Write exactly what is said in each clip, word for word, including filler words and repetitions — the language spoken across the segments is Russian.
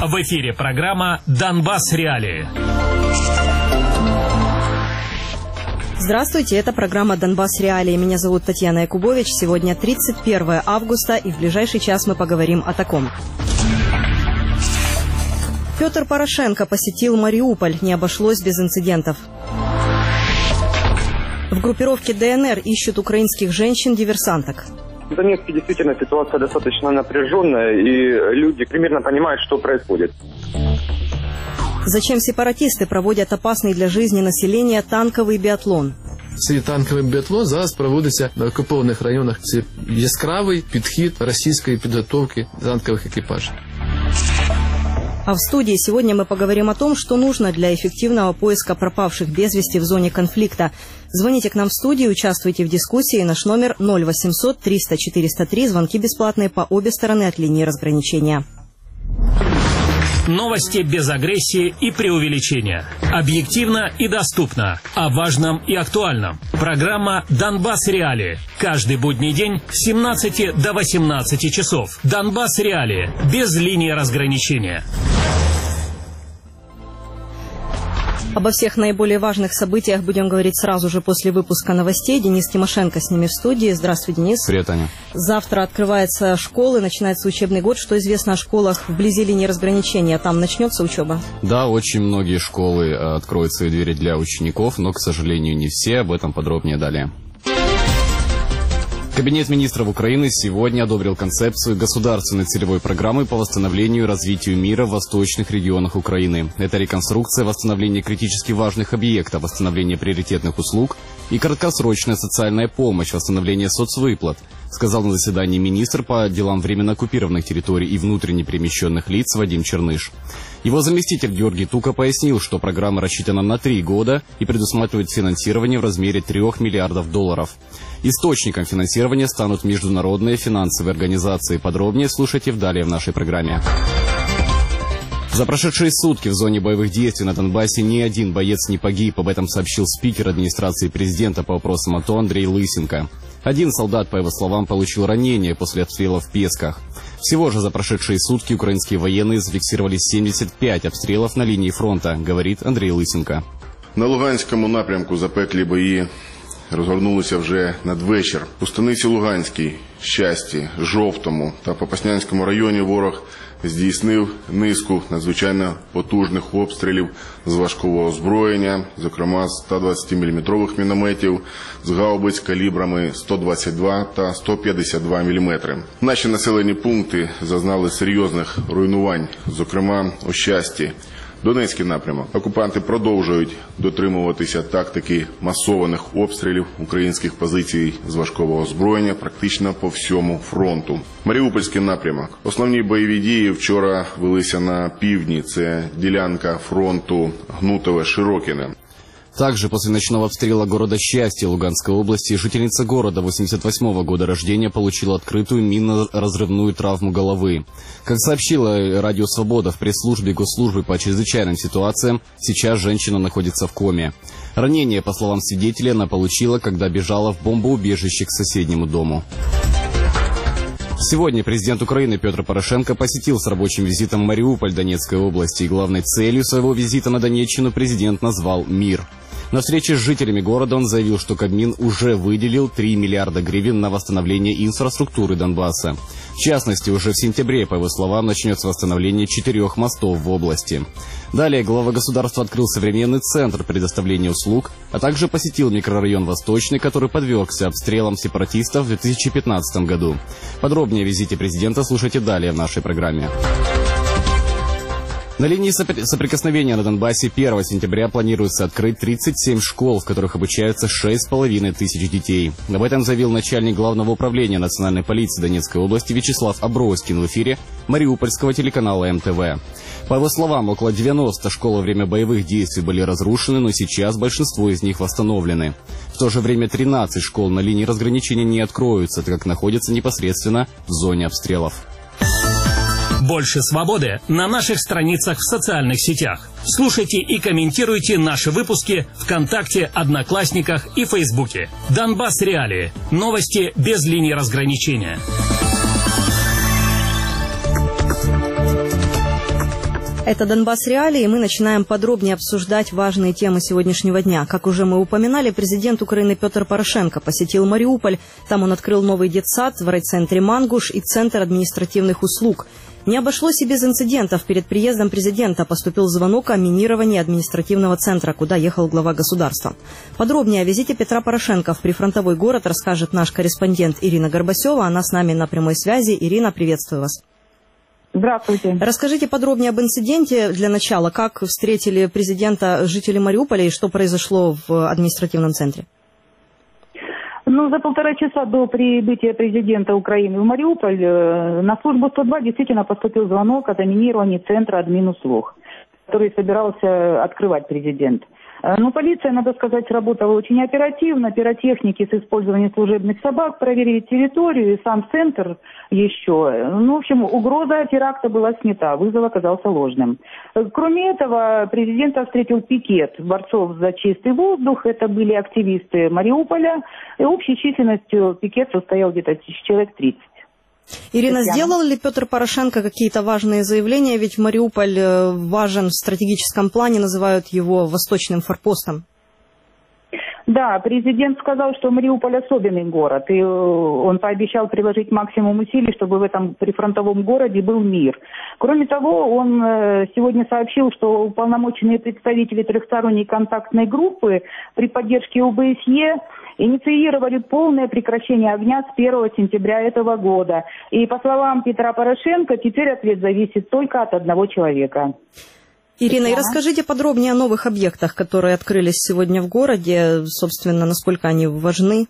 В эфире программа «Донбасс Реалии». Здравствуйте, это программа «Донбасс Реалии». Меня зовут Татьяна Якубович. Сегодня тридцать первое августа, и в ближайший час мы поговорим о таком. Петр Порошенко посетил Мариуполь. Не обошлось без инцидентов. В группировке ДНР ищут украинских женщин-диверсанток. В Донецке действительно ситуация достаточно напряженная, и люди примерно понимают, что происходит. Зачем сепаратисты проводять опасний для жизни населения танковий біатлон? Цей танковий біатлон зараз проводиться на окупованих районах. Це яскравий підхід російської підготовки танкових екіпажів. А в студии сегодня мы поговорим о том, что нужно для эффективного поиска пропавших без вести в зоне конфликта. Звоните к нам в студию, участвуйте в дискуссии. Наш номер ноль восемьсот триста четыреста три. Звонки бесплатные по обе стороны от линии разграничения. Новости без агрессии и преувеличения. Объективно и доступно. О важном и актуальном. Программа «Донбасс Реалии». Каждый будний день с семнадцати до восемнадцати часов. «Донбасс Реалии». Без линии разграничения. Обо всех наиболее важных событиях будем говорить сразу же после выпуска новостей. Денис Тимошенко с ними в студии. Здравствуй, Денис. Привет, Аня. Завтра открываются школы, начинается учебный год. Что известно о школах вблизи линии разграничения? Там начнется учеба? Да, очень многие школы откроют свои двери для учеников, но, к сожалению, не все. Об этом подробнее далее. Кабинет министров Украины сегодня одобрил концепцию государственной целевой программы по восстановлению и развитию мира в восточных регионах Украины. Это реконструкция, восстановление критически важных объектов, восстановление приоритетных услуг и краткосрочная социальная помощь, восстановление соцвыплат, сказал на заседании министр по делам временно оккупированных территорий и внутренне перемещенных лиц Вадим Черныш. Его заместитель Георгий Тука пояснил, что программа рассчитана на три года и предусматривает финансирование в размере трех миллиардов долларов. Источником финансирования станут международные финансовые организации. Подробнее слушайте далее в нашей программе. За прошедшие сутки в зоне боевых действий на Донбассе ни один боец не погиб. Об этом сообщил спикер администрации президента по вопросам АТО Андрей Лысенко. Один солдат, по его словам, получил ранение после обстрела в Песках. Всего же за прошедшие сутки украинские военные зафиксировали семьдесят пять обстрелов на линии фронта, говорит Андрей Лысенко. На Луганському напрямку запеклі бої розгорнулися вже надвечір. У станиці Луганській, Щасті, Жовтому та Попаснянському районі ворог здійснив низку надзвичайно потужних обстрілів з важкого озброєння, зокрема з ста двадцятиміліметрових мінометів, з гаубиць калібрами сто двадцять два та сто п'ятдесят два міліметри. Наші населені пункти зазнали серйозних руйнувань, зокрема у Щасті. Донецький напрямок. Окупанти продовжують дотримуватися тактики масованих обстрілів українських позицій з важкого озброєння практично по всьому фронту. Маріупольський напрямок. Основні бойові дії вчора велися на півдні. Це ділянка фронту Гнутове-Широкине. Также после ночного обстрела города Счастье Луганской области жительница города восемьдесят восьмого года рождения получила открытую минно-разрывную травму головы. Как сообщила Радио Свобода в пресс-службе Госслужбы по чрезвычайным ситуациям, сейчас женщина находится в коме. Ранение, по словам свидетелей, она получила, когда бежала в бомбоубежище к соседнему дому. Сегодня президент Украины Петр Порошенко посетил с рабочим визитом Мариуполь Донецкой области, и главной целью своего визита на Донеччину президент назвал «Мир». На встрече с жителями города он заявил, что Кабмин уже выделил три миллиарда гривен на восстановление инфраструктуры Донбасса. В частности, уже в сентябре, по его словам, начнется восстановление четырех мостов в области. Далее глава государства открыл современный центр предоставления услуг, а также посетил микрорайон Восточный, который подвергся обстрелам сепаратистов в две тысячи пятнадцатом году. Подробнее о визите президента слушайте далее в нашей программе. На линии соприкосновения на Донбассе первого сентября планируется открыть тридцать семь школ, в которых обучаются шесть с половиной тысяч детей. Об этом заявил начальник Главного управления национальной полиции Донецкой области Вячеслав Аброськин в эфире мариупольского телеканала эм тэ вэ. По его словам, около девяноста школ во время боевых действий были разрушены, но сейчас большинство из них восстановлены. В то же время тринадцать школ на линии разграничения не откроются, так как находятся непосредственно в зоне обстрелов. Больше свободы на наших страницах в социальных сетях. Слушайте и комментируйте наши выпуски ВКонтакте, Одноклассниках и Фейсбуке. Донбасс Реалии. Новости без линии разграничения. Это «Донбасс Реалии», и мы начинаем подробнее обсуждать важные темы сегодняшнего дня. Как уже мы упоминали, президент Украины Петр Порошенко посетил Мариуполь. Там он открыл новый детсад в райцентре Мангуш и Центр административных услуг. Не обошлось и без инцидентов. Перед приездом президента поступил звонок о минировании административного центра, куда ехал глава государства. Подробнее о визите Петра Порошенко в прифронтовой город расскажет наш корреспондент Ирина Горбасева. Она с нами на прямой связи. Ирина, приветствую вас. Здравствуйте. Расскажите подробнее об инциденте для начала. Как встретили президента жители Мариуполя и что произошло в административном центре? Ну, за полтора часа до прибытия президента Украины в Мариуполь на службу сто два действительно поступил звонок о заминировании центра админуслуг, который собирался открывать президент. Но полиция, надо сказать, работала очень оперативно. Пиротехники с использованием служебных собак проверили территорию и сам центр еще. Ну, в общем, угроза теракта была снята, вызов оказался ложным. Кроме этого, президента встретил пикет борцов за чистый воздух. Это были активисты Мариуполя. И общей численностью пикет состоял где-то человек тридцать. Ирина, сделал ли Петр Порошенко какие-то важные заявления? Ведь Мариуполь важен в стратегическом плане, называют его восточным форпостом. Да, президент сказал, что Мариуполь особенный город, и он пообещал приложить максимум усилий, чтобы в этом прифронтовом городе был мир. Кроме того, он сегодня сообщил, что уполномоченные представители трехсторонней контактной группы при поддержке о бэ эс е инициировали полное прекращение огня с первого сентября этого года. И, по словам Петра Порошенко, теперь ответ зависит только от одного человека. Ирина, и расскажите подробнее о новых объектах, которые открылись сегодня в городе, собственно, насколько они важны.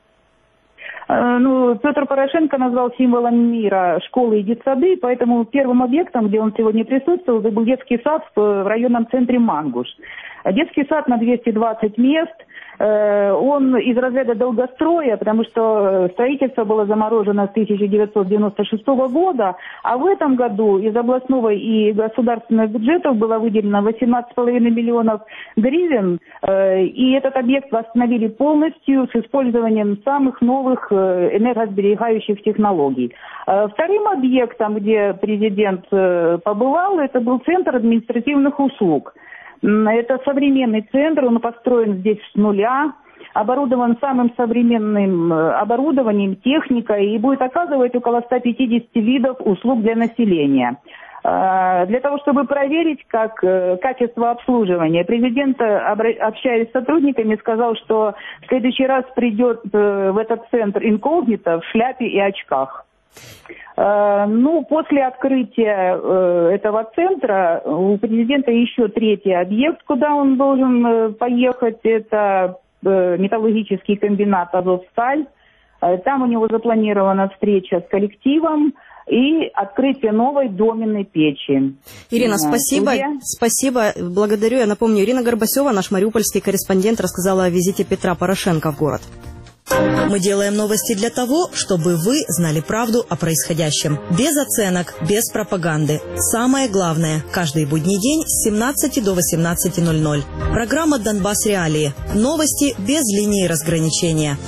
Ну, Петр Порошенко назвал символом мира школы и детсады, поэтому первым объектом, где он сегодня присутствовал, был детский сад в районном центре Мангуш. Детский сад на двести двадцать мест. Он из разряда долгостроя, потому что строительство было заморожено с тысяча девятьсот девяносто шестого года, а в этом году из областного и государственных бюджетов было выделено восемнадцать с половиной миллионов гривен, и этот объект восстановили полностью с использованием самых новых энергосберегающих технологий. Вторым объектом, где президент побывал, это был Центр административных услуг. Это современный центр, он построен здесь с нуля, оборудован самым современным оборудованием, техникой и будет оказывать около ста пятидесяти видов услуг для населения. Для того, чтобы проверить как качество обслуживания, президент, общаясь с сотрудниками, сказал, что в следующий раз придет в этот центр инкогнито в шляпе и очках. Ну, после открытия э, этого центра у президента еще третий объект, куда он должен э, поехать, это э, металлургический комбинат «Азовсталь». Э, там у него запланирована встреча с коллективом и открытие новой доменной печи. Ирина, спасибо. Спасибо. Благодарю. Я напомню, Ирина Горбасева, наш мариупольский корреспондент, рассказала о визите Петра Порошенко в город. Мы делаем новости для того, чтобы вы знали правду о происходящем. Без оценок, без пропаганды. Самое главное, каждый будний день с семнадцати до восемнадцати ноль-ноль. Программа «Донбасс Реалии». Новости без линии разграничения.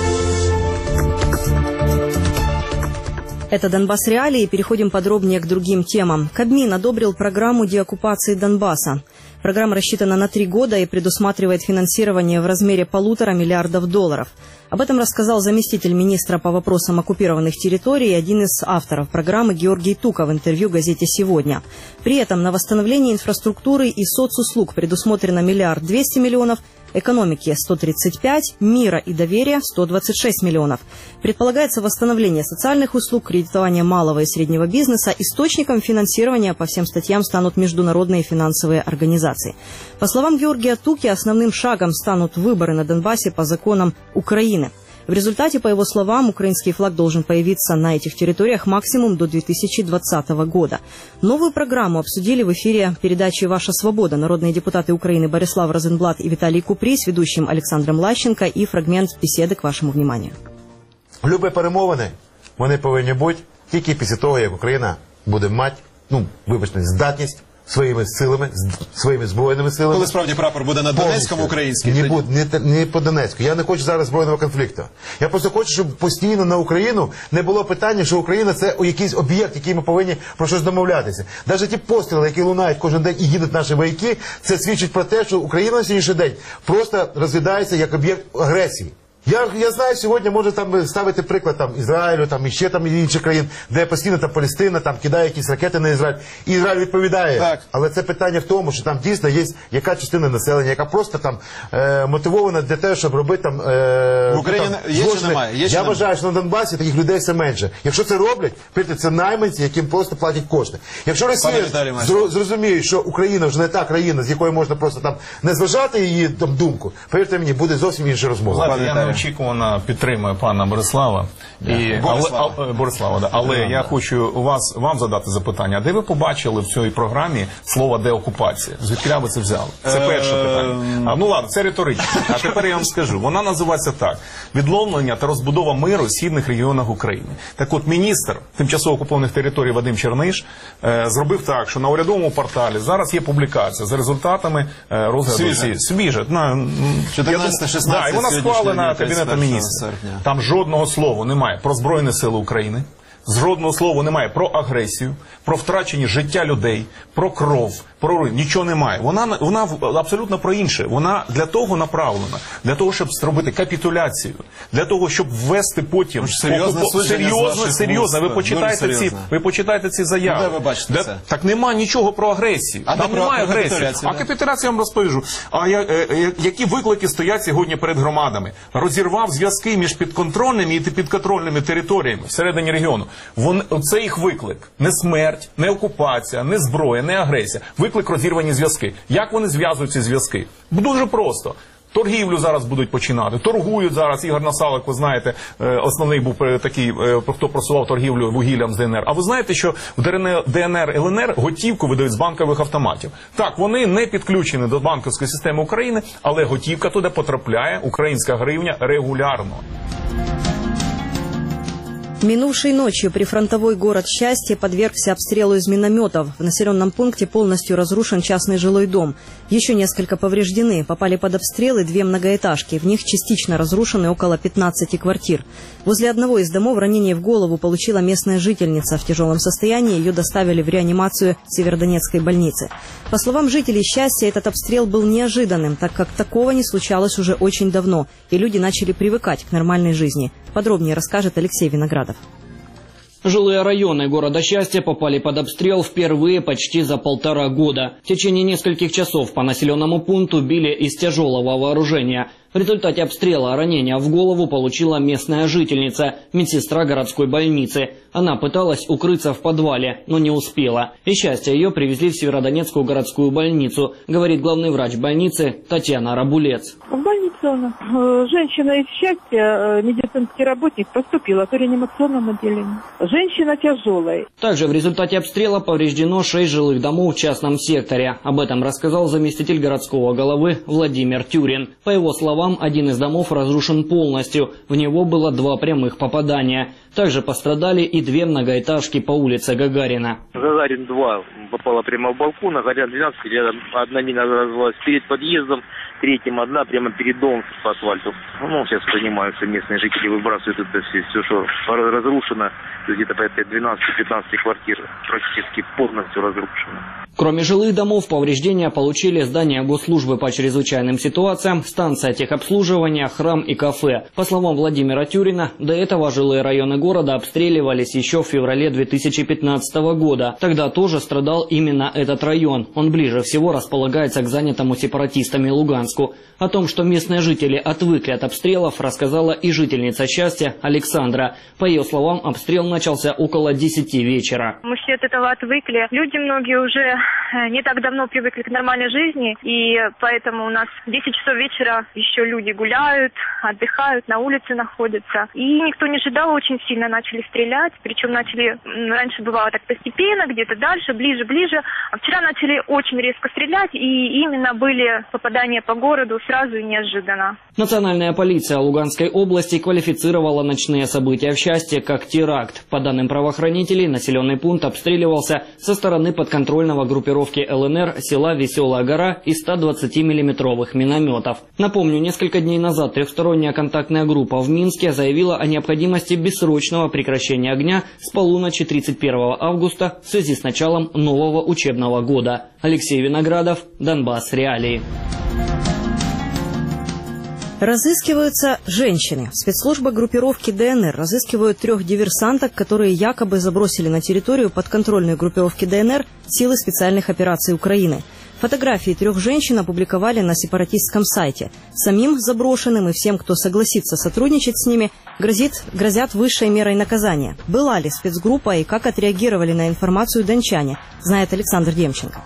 Это «Донбасс Реалии». Переходим подробнее к другим темам. Кабмин одобрил программу деоккупации Донбасса. Программа рассчитана на три года и предусматривает финансирование в размере полутора миллиардов долларов. Об этом рассказал заместитель министра по вопросам оккупированных территорий и один из авторов программы Георгий Тука в интервью газете «Сегодня». При этом на восстановление инфраструктуры и соцуслуг предусмотрено миллиард двести миллионов, экономики сто тридцать пять, мира и доверия сто двадцать шесть миллионов. Предполагается восстановление социальных услуг, кредитование малого и среднего бизнеса. Источником финансирования по всем статьям станут международные финансовые организации. По словам Георгия Туки, основным шагом станут выборы на Донбассе по законам Украины. В результате, по его словам, украинский флаг должен появиться на этих территориях максимум до две тысячи двадцатого года. Новую программу обсудили в эфире передачи «Ваша свобода» народные депутаты Украины Борислав Розенблат и Виталий Куприй с ведущим Александром Лащенко и фрагмент беседы к вашему вниманию. Любі перемовини, вони повинні бути тільки після того, як Україна буде мати, ну, вибачте, здатність своїми силами, з своїми збройними силами. Коли справді прапор буде на Донецькому український? Не, буде, не, не по Донецьку. Я не хочу зараз збройного конфлікту. Я просто хочу, щоб постійно на Україну не було питання, що Україна це якийсь об'єкт, який ми повинні про щось домовлятися. Навіть ті постріли, які лунають кожен день і їдуть наші вояки, це свідчить про те, що Україна на сьогоднішній день просто розглядається як об'єкт агресії. Я, я знаю, сьогодні може там ставити приклад там Ізраїлю, там і ще там інших країн, де постійно там Палестина там кидає якісь ракети на Ізраїль, і Ізраїль відповідає. Так. Але це питання в тому, що там дійсно є яка частина населення, яка просто там е, мотивована для того, щоб робити там е, в Україні там, є чи немає? Є чи я немає? вважаю, що на Донбасі таких людей все менше. Якщо це роблять, це найманці, яким просто платять кошти. Якщо Росія зрозуміє, що Україна вже не та країна, з якої можна просто там не зважати її там думку, повірте мені, буде зовсім інша розмова. Я неочікувано підтримую пана Борислава. І, Борислава. але, Борислава, да. але yeah, я yeah. хочу вас, вам задати запитання. Де ви побачили в цій програмі слово деокупація? Звідки ви це взяли? Це перше питання. А, ну ладно, це риторично. А тепер я вам скажу. Вона називається так. Відновлення та розбудова миру в східних регіонах України. Так от, міністр тимчасово окупованих територій Вадим Черниш е, зробив так, що на урядовому порталі зараз є публікація за результатами е, розгляду. Свіже. чотирнадцяте-шістнадцяте Да, і вона схвалена Кабінетом міністрів. Там жодного слова немає про Збройні Сили України, жодного слова немає про агресію, про втрачені життя людей, про кров, про руїн. Нічого немає. Вона, вона абсолютно про інше. Вона для того направлена, для того, щоб зробити капітуляцію, для того, щоб ввести потім... Серйозно, окуп... серйозно, серйозно. Ви почитайте, ці, ви почитайте ці заяви. Ну, де ви бачите де... це? Так нема нічого про агресію. А там немає агресії. А капітуляцію я вам розповіжу. А я, е, е, які виклики стоять сьогодні перед громадами? Розірвав зв'язки між підконтрольними і підконтрольними територіями всередині регіону. Вон, це їх виклик. Не смерть, не окупація, не зброя, не агресія. Виклик розірвані зв'язки. Як вони зв'язують ці зв'язки? Дуже просто. Торгівлю зараз будуть починати. Торгують зараз. Ігор Насалик, ви знаєте, основний був такий, хто просував торгівлю вугіллям з ДНР. А ви знаєте, що в ДНР, ЛНР готівку видають з банкових автоматів. Так, вони не підключені до банківської системи України, але готівка туди потрапляє, українська гривня, регулярно. Минувшей ночью прифронтовой город Счастье подвергся обстрелу из минометов. В населенном пункте полностью разрушен частный жилой дом. Еще несколько повреждены. Попали под обстрелы две многоэтажки. В них частично разрушены около пятнадцати квартир. Возле одного из домов ранение в голову получила местная жительница. В тяжелом состоянии ее доставили в реанимацию Северодонецкой больницы. По словам жителей Счастья, этот обстрел был неожиданным, так как такого не случалось уже очень давно, и люди начали привыкать к нормальной жизни. Подробнее расскажет Алексей Виноградов. Жилые районы города Счастья попали под обстрел впервые почти за полтора года. В течение нескольких часов по населенному пункту били из тяжелого вооружения. В результате обстрела ранения в голову получила местная жительница, медсестра городской больницы. Она пыталась укрыться в подвале, но не успела. Из Счастья ее привезли в Северодонецкую городскую больницу, говорит главный врач больницы Татьяна Рабулец. В больницу женщина из Счастья, медицинский работник, поступила в реанимационном отделении. Женщина тяжелая. Также в результате обстрела повреждено шесть жилых домов в частном секторе. Об этом рассказал заместитель городского головы Владимир Тюрин. По его словам, один из домов разрушен полностью. В него было два прямых попадания. Также пострадали и две многоэтажки по улице Гагарина. Гагарин два попала прямо в балкон, а Гагарин двенадцать, рядом одна мина разорвалась перед подъездом, третьим одна прямо перед домом по асфальту. Ну, сейчас занимаются местные жители, выбрасывают это все, все что разрушено. Где-то порядка двенадцати-пятнадцати квартир практически полностью разрушено. Кроме жилых домов, повреждения получили здания госслужбы по чрезвычайным ситуациям, станция техобслуживания, храм и кафе. По словам Владимира Тюрина, до этого жилые районы города обстреливались еще в феврале две тысячи пятнадцатого года. Тогда тоже страдал именно этот район. Он ближе всего располагается к занятому сепаратистами Луганску. О том, что местные жители отвыкли от обстрелов, рассказала и жительница Счастья Александра. По ее словам, обстрел начался около десяти вечера. Мы все от этого отвыкли. Люди многие уже не так давно привыкли к нормальной жизни, и поэтому у нас в десять часов вечера еще люди гуляют, отдыхают, на улице находятся. И никто не ожидал, очень сильно начали стрелять, причем начали, раньше бывало так постепенно, где-то дальше, ближе, ближе, а вчера начали очень резко стрелять, и именно были попадания по городу сразу и неожиданно. Национальная полиция Луганской области квалифицировала ночные события в Счастье как теракт. По данным правоохранителей, населенный пункт обстреливался со стороны подконтрольного группировки группировки ЛНР села Веселая гора и ста двадцатимиллиметровых минометов. Напомню, несколько дней назад трехсторонняя контактная группа в Минске заявила о необходимости бессрочного прекращения огня с полуночи тридцать первого августа в связи с началом нового учебного года. Алексей Виноградов, Донбасс Реалии. Разыскиваются женщины. Спецслужбы группировки ДНР разыскивают трех диверсанток, которые якобы забросили на территорию подконтрольной группировки ДНР силы специальных операций Украины. Фотографии трех женщин опубликовали на сепаратистском сайте. Самим заброшенным и всем, кто согласится сотрудничать с ними, грозит, грозят высшей мерой наказания. Была ли спецгруппа и как отреагировали на информацию дончане, знает Александр Демченко.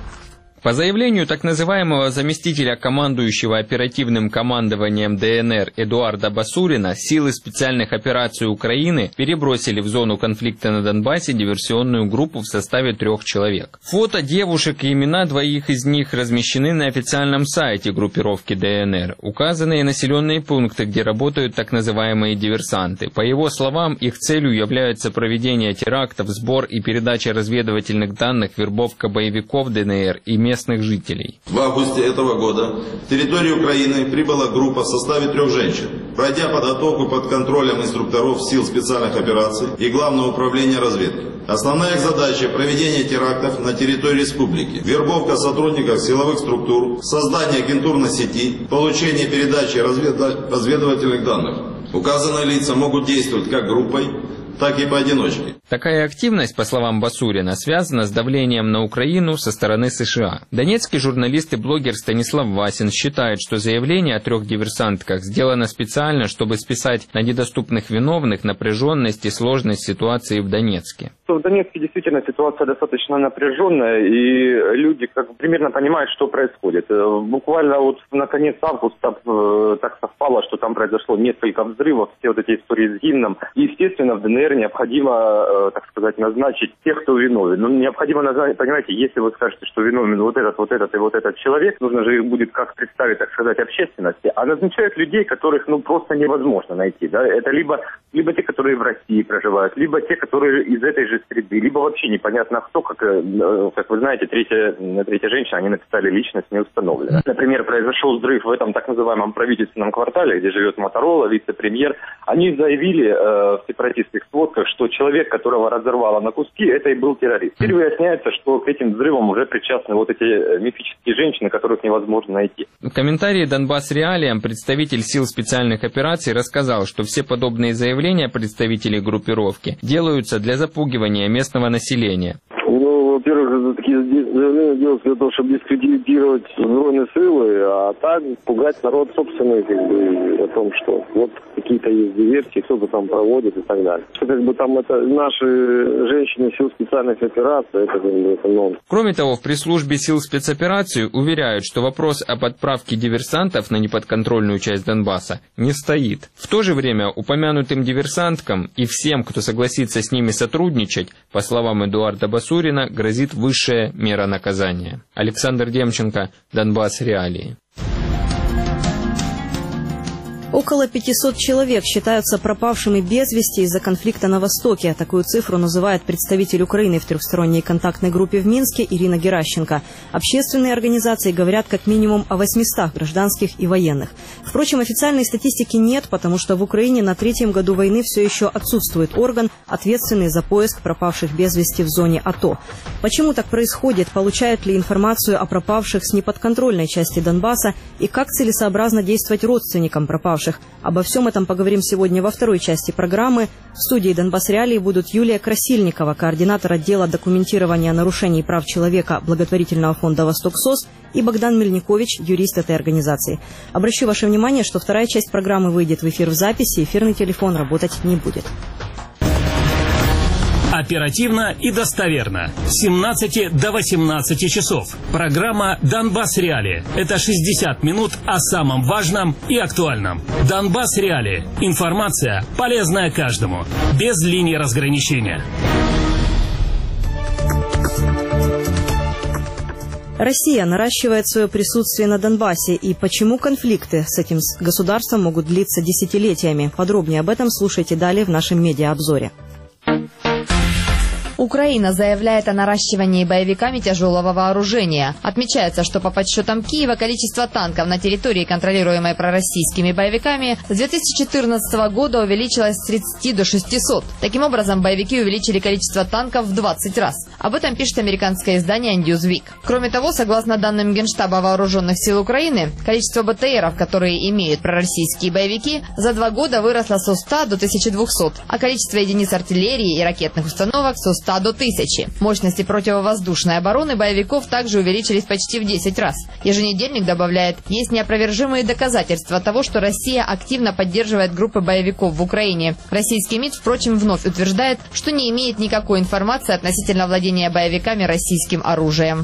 По заявлению так называемого заместителя командующего оперативным командованием ДНР Эдуарда Басурина, силы специальных операций Украины перебросили в зону конфликта на Донбассе диверсионную группу в составе трех человек. Фото девушек и имена двоих из них размещены на официальном сайте группировки ДНР. Указаны населенные пункты, где работают так называемые диверсанты. По его словам, их целью является проведение терактов, сбор и передача разведывательных данных, вербовка боевиков ДНР и местных жителей. В августе этого года в территорию Украины прибыла группа в составе трех женщин, пройдя подготовку под контролем инструкторов сил специальных операций и Главного управления разведки. Основная их задача – проведение терактов на территории республики, вербовка сотрудников силовых структур, создание агентурной сети, получение и передача развед... разведывательных данных. Указанные лица могут действовать как группой, так и поодиночке. Такая активность, по словам Басурина, связана с давлением на Украину со стороны США. Донецкий журналист и блогер Станислав Васин считает, что заявление о трех диверсантках сделано специально, чтобы списать на недоступных виновных напряженность и сложность ситуации в Донецке. В Донецке действительно ситуация достаточно напряженная, и люди как примерно понимают, что происходит. Буквально вот на конец августа так совпало, что там произошло несколько взрывов, все вот эти истории с гимном. И, естественно, в ДНР необходимо, так сказать, назначить тех, кто виновен. Ну, необходимо назначить, понимаете, если вы скажете, что виновен вот этот, вот этот и вот этот человек, нужно же их будет как представить, так сказать, общественности. А назначают людей, которых, ну, просто невозможно найти. Да? Это либо, либо те, которые в России проживают, либо те, которые из этой же среды, либо вообще непонятно кто, как, как вы знаете, третья, третья женщина, они написали личность не установлена. Например, произошел взрыв в этом так называемом правительственном квартале, где живет Моторола, вице-премьер. Они заявили э, в сепаратистских сводках, что человек, которого разорвало на куски, это и был террорист. Теперь выясняется, что к этим взрывам уже причастны вот эти мифические женщины, которых невозможно найти. В комментарии «Донбасс Реалиям» представитель сил специальных операций рассказал, что все подобные заявления представителей группировки делаются для запугивания местного населения. Ну, во-первых, такие заявления делаются для того, чтобы дискредитировать Збройные силы, а так пугать народ собственный, как бы, о том, что вот какие-то есть диверсии, кто-то там проводит и так далее. Что, как бы, там это наши женщины сил специальных операций, это, как бы, это нонсенс. Кроме того, в пресс-службе сил спецопераций уверяют, что вопрос об отправке диверсантов на неподконтрольную часть Донбасса не стоит. В то же время упомянутым диверсанткам и всем, кто согласится с ними сотрудничать, по словам Эдуарда Басурина, грозит высшая мера наказания. Александр Демченко, Донбасс Реалии. Около пятисот человек считаются пропавшими без вести из-за конфликта на Востоке. Такую цифру называет представитель Украины в трехсторонней контактной группе в Минске Ирина Геращенко. Общественные организации говорят как минимум о восьмистах гражданских и военных. Впрочем, официальной статистики нет, потому что в Украине на третьем году войны все еще отсутствует орган, ответственный за поиск пропавших без вести в зоне АТО. Почему так происходит? Получают ли информацию о пропавших с неподконтрольной части Донбасса? И как целесообразно действовать родственникам пропавших? Обо всем этом поговорим сегодня во второй части программы. В студии «Донбасс Реалии» будут Юлия Красильникова, координатор отдела документирования нарушений прав человека благотворительного фонда «Восток-СОС», и Богдан Мельникович, юрист этой организации. Обращу ваше внимание, что вторая часть программы выйдет в эфир в записи, эфирный телефон работать не будет. Оперативно и достоверно. С семнадцати до восемнадцати часов. Программа «Донбасс Реалии». Это шестьдесят минут о самом важном и актуальном. «Донбасс Реалии». Информация, полезная каждому. Без линии разграничения. Россия наращивает свое присутствие на Донбассе. И почему конфликты с этим государством могут длиться десятилетиями? Подробнее об этом слушайте далее в нашем медиаобзоре. Украина заявляет о наращивании боевиками тяжелого вооружения. Отмечается, что по подсчетам Киева количество танков на территории, контролируемой пророссийскими боевиками, с две тысячи четырнадцатого года увеличилось с тридцати до шестисот. Таким образом, боевики увеличили количество танков в двадцать раз. Об этом пишет американское издание Newsweek. Кроме того, согласно данным Генштаба Вооруженных сил Украины, количество БТРов, которые имеют пророссийские боевики, за два года выросло со ста до тысячи двухсот, а количество единиц артиллерии и ракетных установок со ста до тысячи. Мощности противовоздушной обороны боевиков также увеличились почти в десять раз. Еженедельник добавляет, есть неопровержимые доказательства того, что Россия активно поддерживает группы боевиков в Украине. Российский МИД, впрочем, вновь утверждает, что не имеет никакой информации относительно владения боевиками российским оружием.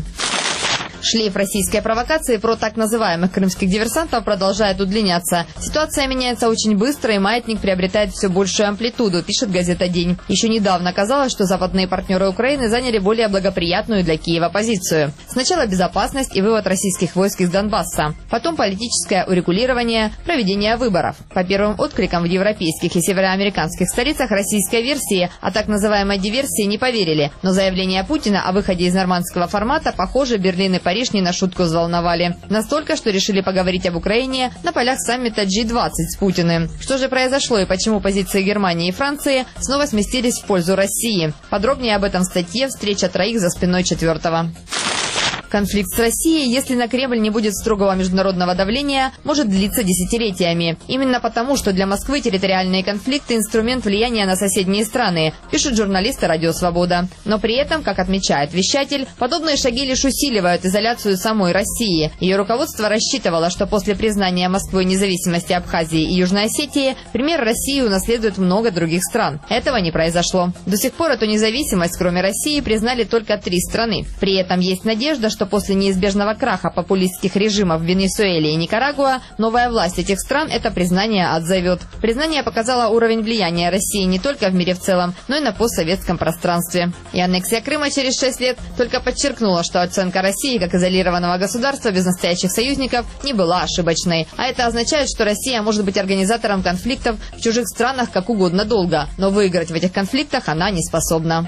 Шлейф российской провокации про так называемых крымских диверсантов продолжает удлиняться. Ситуация меняется очень быстро, и маятник приобретает все большую амплитуду, пишет газета «День». Еще недавно казалось, что западные партнеры Украины заняли более благоприятную для Киева позицию. Сначала безопасность и вывод российских войск из Донбасса. Потом политическое урегулирование, проведение выборов. По первым откликам в европейских и североамериканских столицах российской версии о так называемой диверсии не поверили. Но заявление Путина о выходе из нормандского формата, похоже, Берлин и Париж не на шутку взволновали. Настолько, что решили поговорить об Украине на полях саммита джи двадцать с Путиным. Что же произошло и почему позиции Германии и Франции снова сместились в пользу России? Подробнее об этом в статье «Встреча троих за спиной четвертого». Конфликт с Россией, если на Кремль не будет строгого международного давления, может длиться десятилетиями. Именно потому, что для Москвы территориальные конфликты – инструмент влияния на соседние страны, пишут журналисты «Радио Свобода». Но при этом, как отмечает вещатель, подобные шаги лишь усиливают изоляцию самой России. Ее руководство рассчитывало, что после признания Москвой независимости Абхазии и Южной Осетии, пример России унаследует много других стран. Этого не произошло. До сих пор эту независимость, кроме России, признали только три страны. При этом есть надежда, что после неизбежного краха популистских режимов в Венесуэле и Никарагуа новая власть этих стран это признание отзовет. Признание показало уровень влияния России не только в мире в целом, но и на постсоветском пространстве. И аннексия Крыма через шесть лет только подчеркнула, что оценка России как изолированного государства без настоящих союзников не была ошибочной. А это означает, что Россия может быть организатором конфликтов в чужих странах как угодно долго, но выиграть в этих конфликтах она не способна.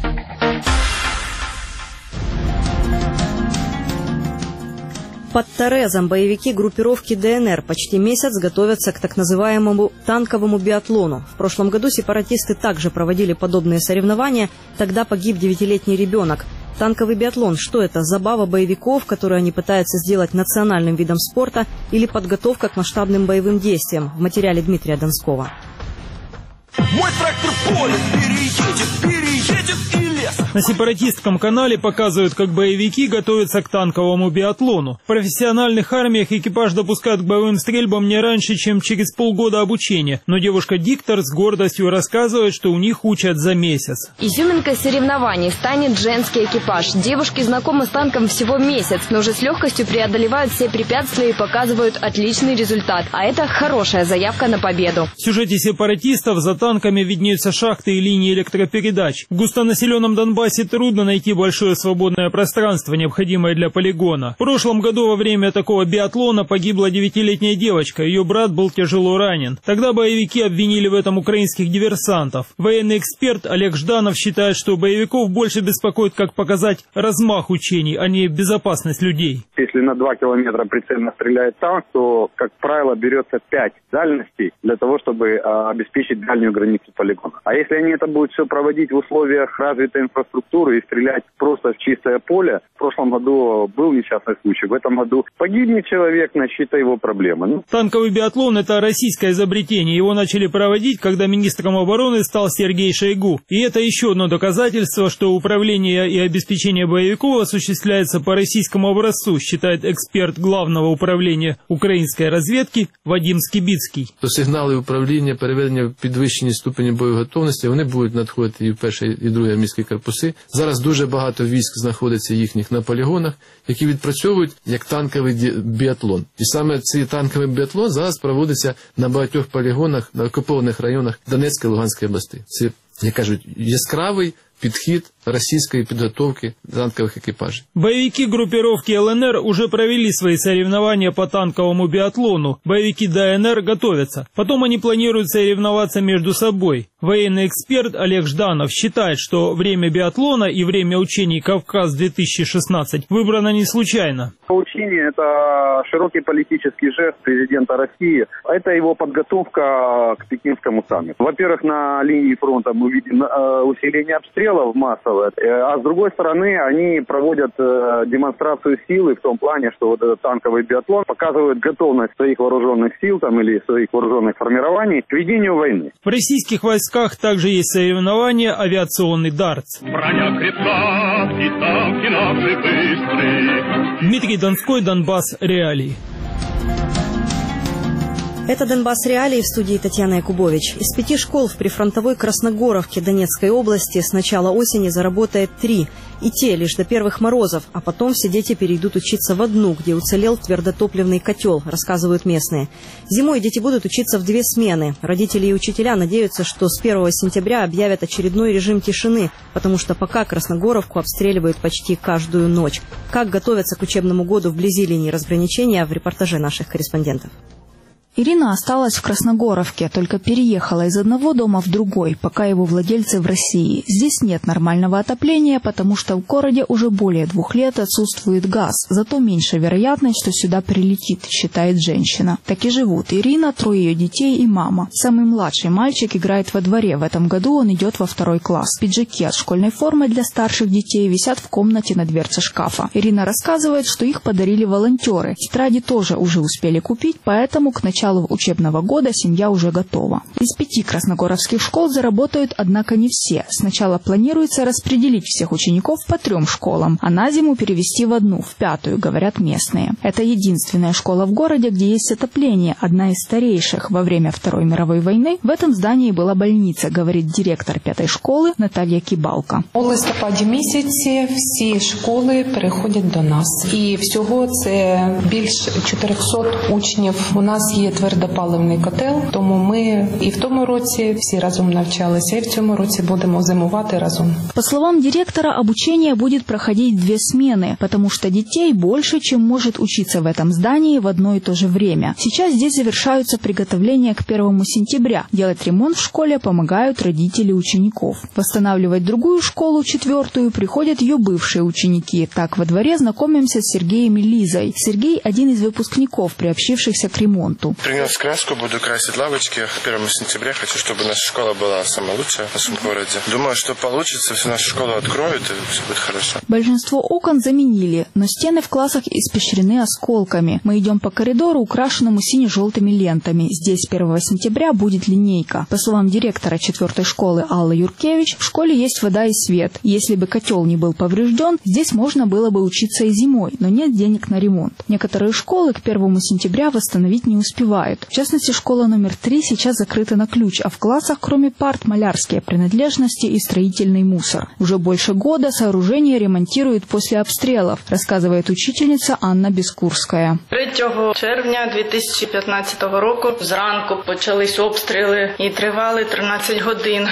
Под Торезом боевики группировки ДНР почти месяц готовятся к так называемому танковому биатлону. В прошлом году сепаратисты также проводили подобные соревнования, тогда погиб девятилетний ребенок. Танковый биатлон – что это? Забава боевиков, которые они пытаются сделать национальным видом спорта, или подготовка к масштабным боевым действиям? В материале Дмитрия Донского. Мой трактор поле переедет, переедет и лес. На сепаратистском канале показывают, как боевики готовятся к танковому биатлону. В профессиональных армиях экипаж допускают к боевым стрельбам не раньше, чем через полгода обучения. Но девушка-диктор с гордостью рассказывает, что у них учат за месяц. Изюминкой соревнований станет женский экипаж. Девушки знакомы с танком всего месяц, но уже с легкостью преодолевают все препятствия и показывают отличный результат. А это хорошая заявка на победу. В сюжете сепаратистов за танками виднеются шахты и линии электропередач. В густонаселенном Донбассе трудно найти большое свободное пространство, необходимое для полигона. В прошлом году во время такого биатлона погибла девятилетняя девочка. Ее брат был тяжело ранен. Тогда боевики обвинили в этом украинских диверсантов. Военный эксперт Олег Жданов считает, что боевиков больше беспокоит, как показать размах учений, а не безопасность людей. Если на два километра прицельно стреляет танк, то, как правило, берется пять дальностей для того, чтобы а, обеспечить дальнюю границу полигона. А если они это будут все проводить в условиях развитой инфраструктуры и стрелять просто в чистое поле, в прошлом году был несчастный случай, в этом году погибнет человек, насчита его проблемы. Ну. Танковый биатлон – это российское изобретение. Его начали проводить, когда министром обороны стал Сергей Шойгу. И это еще одно доказательство, что управление и обеспечение боевиков осуществляется по российскому образцу, считает эксперт Главного управления української розвідки Вадим Скибицький. Сигнали управління, переведення в підвищенні ступені боєготовності, вони будуть надходити і в перший, і другий армійські корпуси. Зараз дуже багато військ знаходиться їхніх на полігонах, які відпрацьовують як танковий біатлон. І саме цей танковий біатлон зараз проводиться на багатьох полігонах, на окупованих районах Донецької і Луганської областей. Це, як кажуть, яскравий підхід російської підготовки танкових екіпажів. Боевики группировки ЛНР уже провели свои соревнования по танковому биатлону. Боевики ДНР готовятся. Потом они планируют соревноваться между собой. Военный эксперт Олег Жданов считает, что время биатлона и время учений «Кавказ-две тысячи шестнадцать» выбрано не случайно. Учение – это широкий политический жест президента России. Это его подготовка к Пекинскому саммиту. Во-первых, на линии фронта мы видим усиление обстрелов массовое, а с другой стороны они проводят демонстрацию силы в том плане, что вот этот танковый биатлон показывает готовность своих вооруженных сил там, или своих вооруженных формирований к ведению войны. В российских войсках также есть соревнования «Авиационный дартс». Броня крепка, и танки наши быстрые. Дмитрий Донской, Донбасс, реалии. Это «Донбасс реалии», в студии Татьяна Якубович. Из пяти школ в прифронтовой Красногоровке Донецкой области с начала осени заработает три. И те лишь до первых морозов, а потом все дети перейдут учиться в одну, где уцелел твердотопливный котел, рассказывают местные. Зимой дети будут учиться в две смены. Родители и учителя надеются, что с первого сентября объявят очередной режим тишины, потому что пока Красногоровку обстреливают почти каждую ночь. Как готовятся к учебному году вблизи линии разграничения, в репортаже наших корреспондентов. Ирина осталась в Красногоровке, только переехала из одного дома в другой, пока его владельцы в России. Здесь нет нормального отопления, потому что в городе уже более двух лет отсутствует газ. Зато меньше вероятность, что сюда прилетит, считает женщина. Так и живут Ирина, трое ее детей и мама. Самый младший мальчик играет во дворе. В этом году он идет во второй класс. Пиджаки от школьной формы для старших детей висят в комнате на дверце шкафа. Ирина рассказывает, что их подарили волонтеры. Тетради тоже уже успели купить, поэтому к началу К началу учебного года семья уже готова. Из пяти красногоровских школ заработают, однако, не все. Сначала планируется распределить всех учеников по трем школам, а на зиму перевести в одну, в пятую, говорят местные. Это единственная школа в городе, где есть отопление, одна из старейших. Во время Второй мировой войны в этом здании была больница, говорит директор пятой школы Наталья Кибалка. У листопаді місяці всі школи переходять до нас. І всього це більш чотирьохсот учнів. У нас є твердопаливний котел, тому ми і в тому році всі разом навчалися, і в цьому році будемо зимувати разом. По словам директора, обучение будет проходить две смены, потому что детей больше, чем может учиться в этом здании в одно и то же время. Сейчас здесь завершаются приготовления к первому сентября. Делать ремонт в школе помогают родители учеников. Восстанавливать другую школу, четвертую, приходят ее бывшие ученики. Так во дворе знакомимся с Сергеем и Лизой. Сергей – один из выпускников, приобщившихся к ремонту. Принес краску, буду красить лавочки. К первому сентября хочу, чтобы наша школа была самая лучшая в нашем городе. Думаю, что получится, всю нашу школу откроют, и все будет хорошо. Большинство окон заменили, но стены в классах испещрены осколками. Мы идем по коридору, украшенному сине-желтыми лентами. Здесь первого сентября будет линейка. По словам директора четвертой школы Аллы Юркевич, в школе есть вода и свет. Если бы котел не был поврежден, здесь можно было бы учиться и зимой, но нет денег на ремонт. Некоторые школы к первому сентября восстановить не успевают. В частности, школа номер три сейчас закрыта на ключ, а в классах, кроме парт, малярские принадлежности и строительный мусор. Уже больше года сооружение ремонтируют после обстрелов, рассказывает учительница Анна Бескурская. третього червня дві тисячі п'ятнадцятого року зранку почались обстріли і тривали тринадцять годин.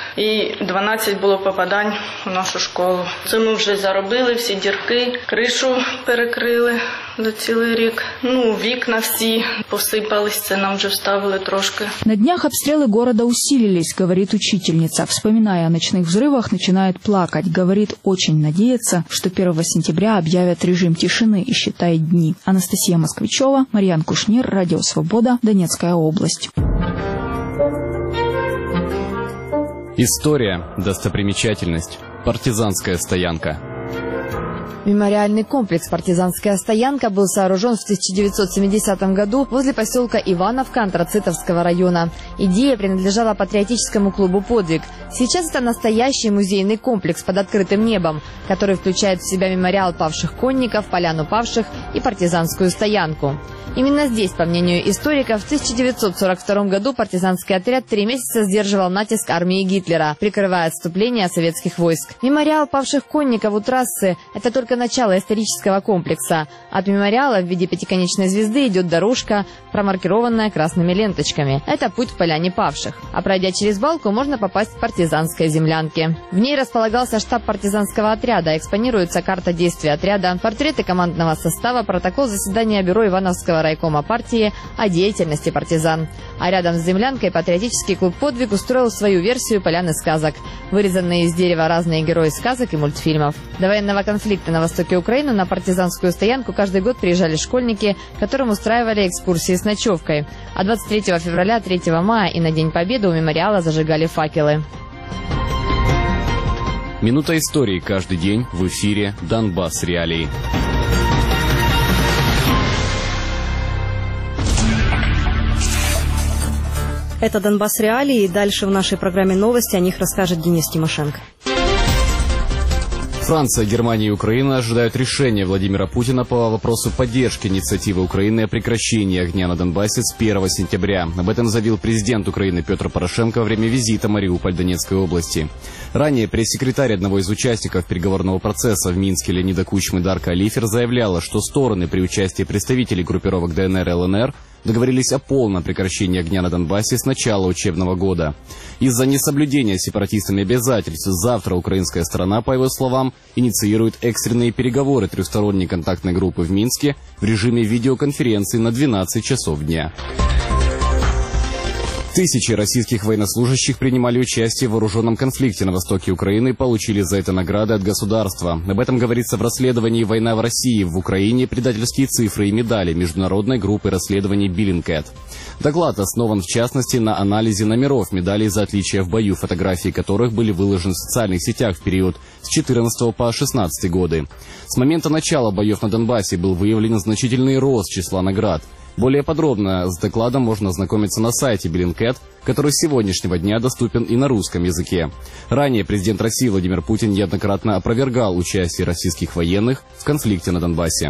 І дванадцять було попадань у нашу школу. Це ми вже заробили, всі дірки, кришу перекрили за цілий рік. Ну, вікна всі посипались, це нам вже вставили трошки. На днях обстрелы города усилились, говорит учительница. Вспоминая о ночных взрывах, начинает плакать. Говорит, очень надеется, что первого сентября объявят режим тишины и считает дни. Анастасия Москвичева, Марьян Кушнир, Радио Свобода, Донецкая область. История, достопримечательность, партизанская стоянка. Мемориальный комплекс «Партизанская стоянка» был сооружен в тысяча девятьсот семидесятом году возле поселка Ивановка Антрацитовского района. Идея принадлежала патриотическому клубу «Подвиг». Сейчас это настоящий музейный комплекс под открытым небом, который включает в себя мемориал павших конников, поляну павших и партизанскую стоянку. Именно здесь, по мнению историков, в тысяча девятьсот сорок втором году партизанский отряд три месяца сдерживал натиск армии Гитлера, прикрывая отступление советских войск. Мемориал павших конников у трассы – это только начало исторического комплекса. От мемориала в виде пятиконечной звезды идет дорожка, промаркированная красными ленточками. Это путь к поляне павших. А пройдя через балку, можно попасть к партизанской землянке. В ней располагался штаб партизанского отряда, экспонируется карта действий отряда, портреты командного состава, протокол заседания бюро Ивановского райкома партии о деятельности партизан. А рядом с землянкой патриотический клуб «Подвиг» устроил свою версию поляны сказок, вырезанные из дерева разные герои сказок и мультфильмов. До военного конфликта на востоке Украины на партизанскую стоянку каждый год приезжали школьники, которым устраивали экскурсии с ночевкой. А двадцать третьего февраля, третьего мая и на День Победы у мемориала зажигали факелы. Минута истории каждый день в эфире «Донбасс Реалии». Это «Донбасс Реалии», и дальше в нашей программе новости о них расскажет Денис Тимошенко. Франция, Германия и Украина ожидают решения Владимира Путина по вопросу поддержки инициативы Украины о прекращении огня на Донбассе с первого сентября. Об этом заявил президент Украины Петр Порошенко во время визита в Мариуполь Донецкой области. Ранее пресс-секретарь одного из участников переговорного процесса в Минске Леонида Кучмы Дарка Алифер заявляла, что стороны при участии представителей группировок ДНР и ЛНР договорились о полном прекращении огня на Донбассе с начала учебного года. Из-за несоблюдения сепаратистами обязательств завтра украинская сторона, по его словам, инициирует экстренные переговоры трехсторонней контактной группы в Минске в режиме видеоконференции на двенадцать часов дня. Тысячи российских военнослужащих принимали участие в вооруженном конфликте на востоке Украины и получили за это награды от государства. Об этом говорится в расследовании «Война в России в Украине. Предательские цифры и медали» международной группы расследований Bellingcat. Доклад основан в частности на анализе номеров медалей за отличия в бою, фотографии которых были выложены в социальных сетях в период с четырнадцатого по шестнадцатый годы. С момента начала боев на Донбассе был выявлен значительный рост числа наград. Более подробно с докладом можно ознакомиться на сайте Bellingcat, который с сегодняшнего дня доступен и на русском языке. Ранее президент России Владимир Путин неоднократно опровергал участие российских военных в конфликте на Донбассе.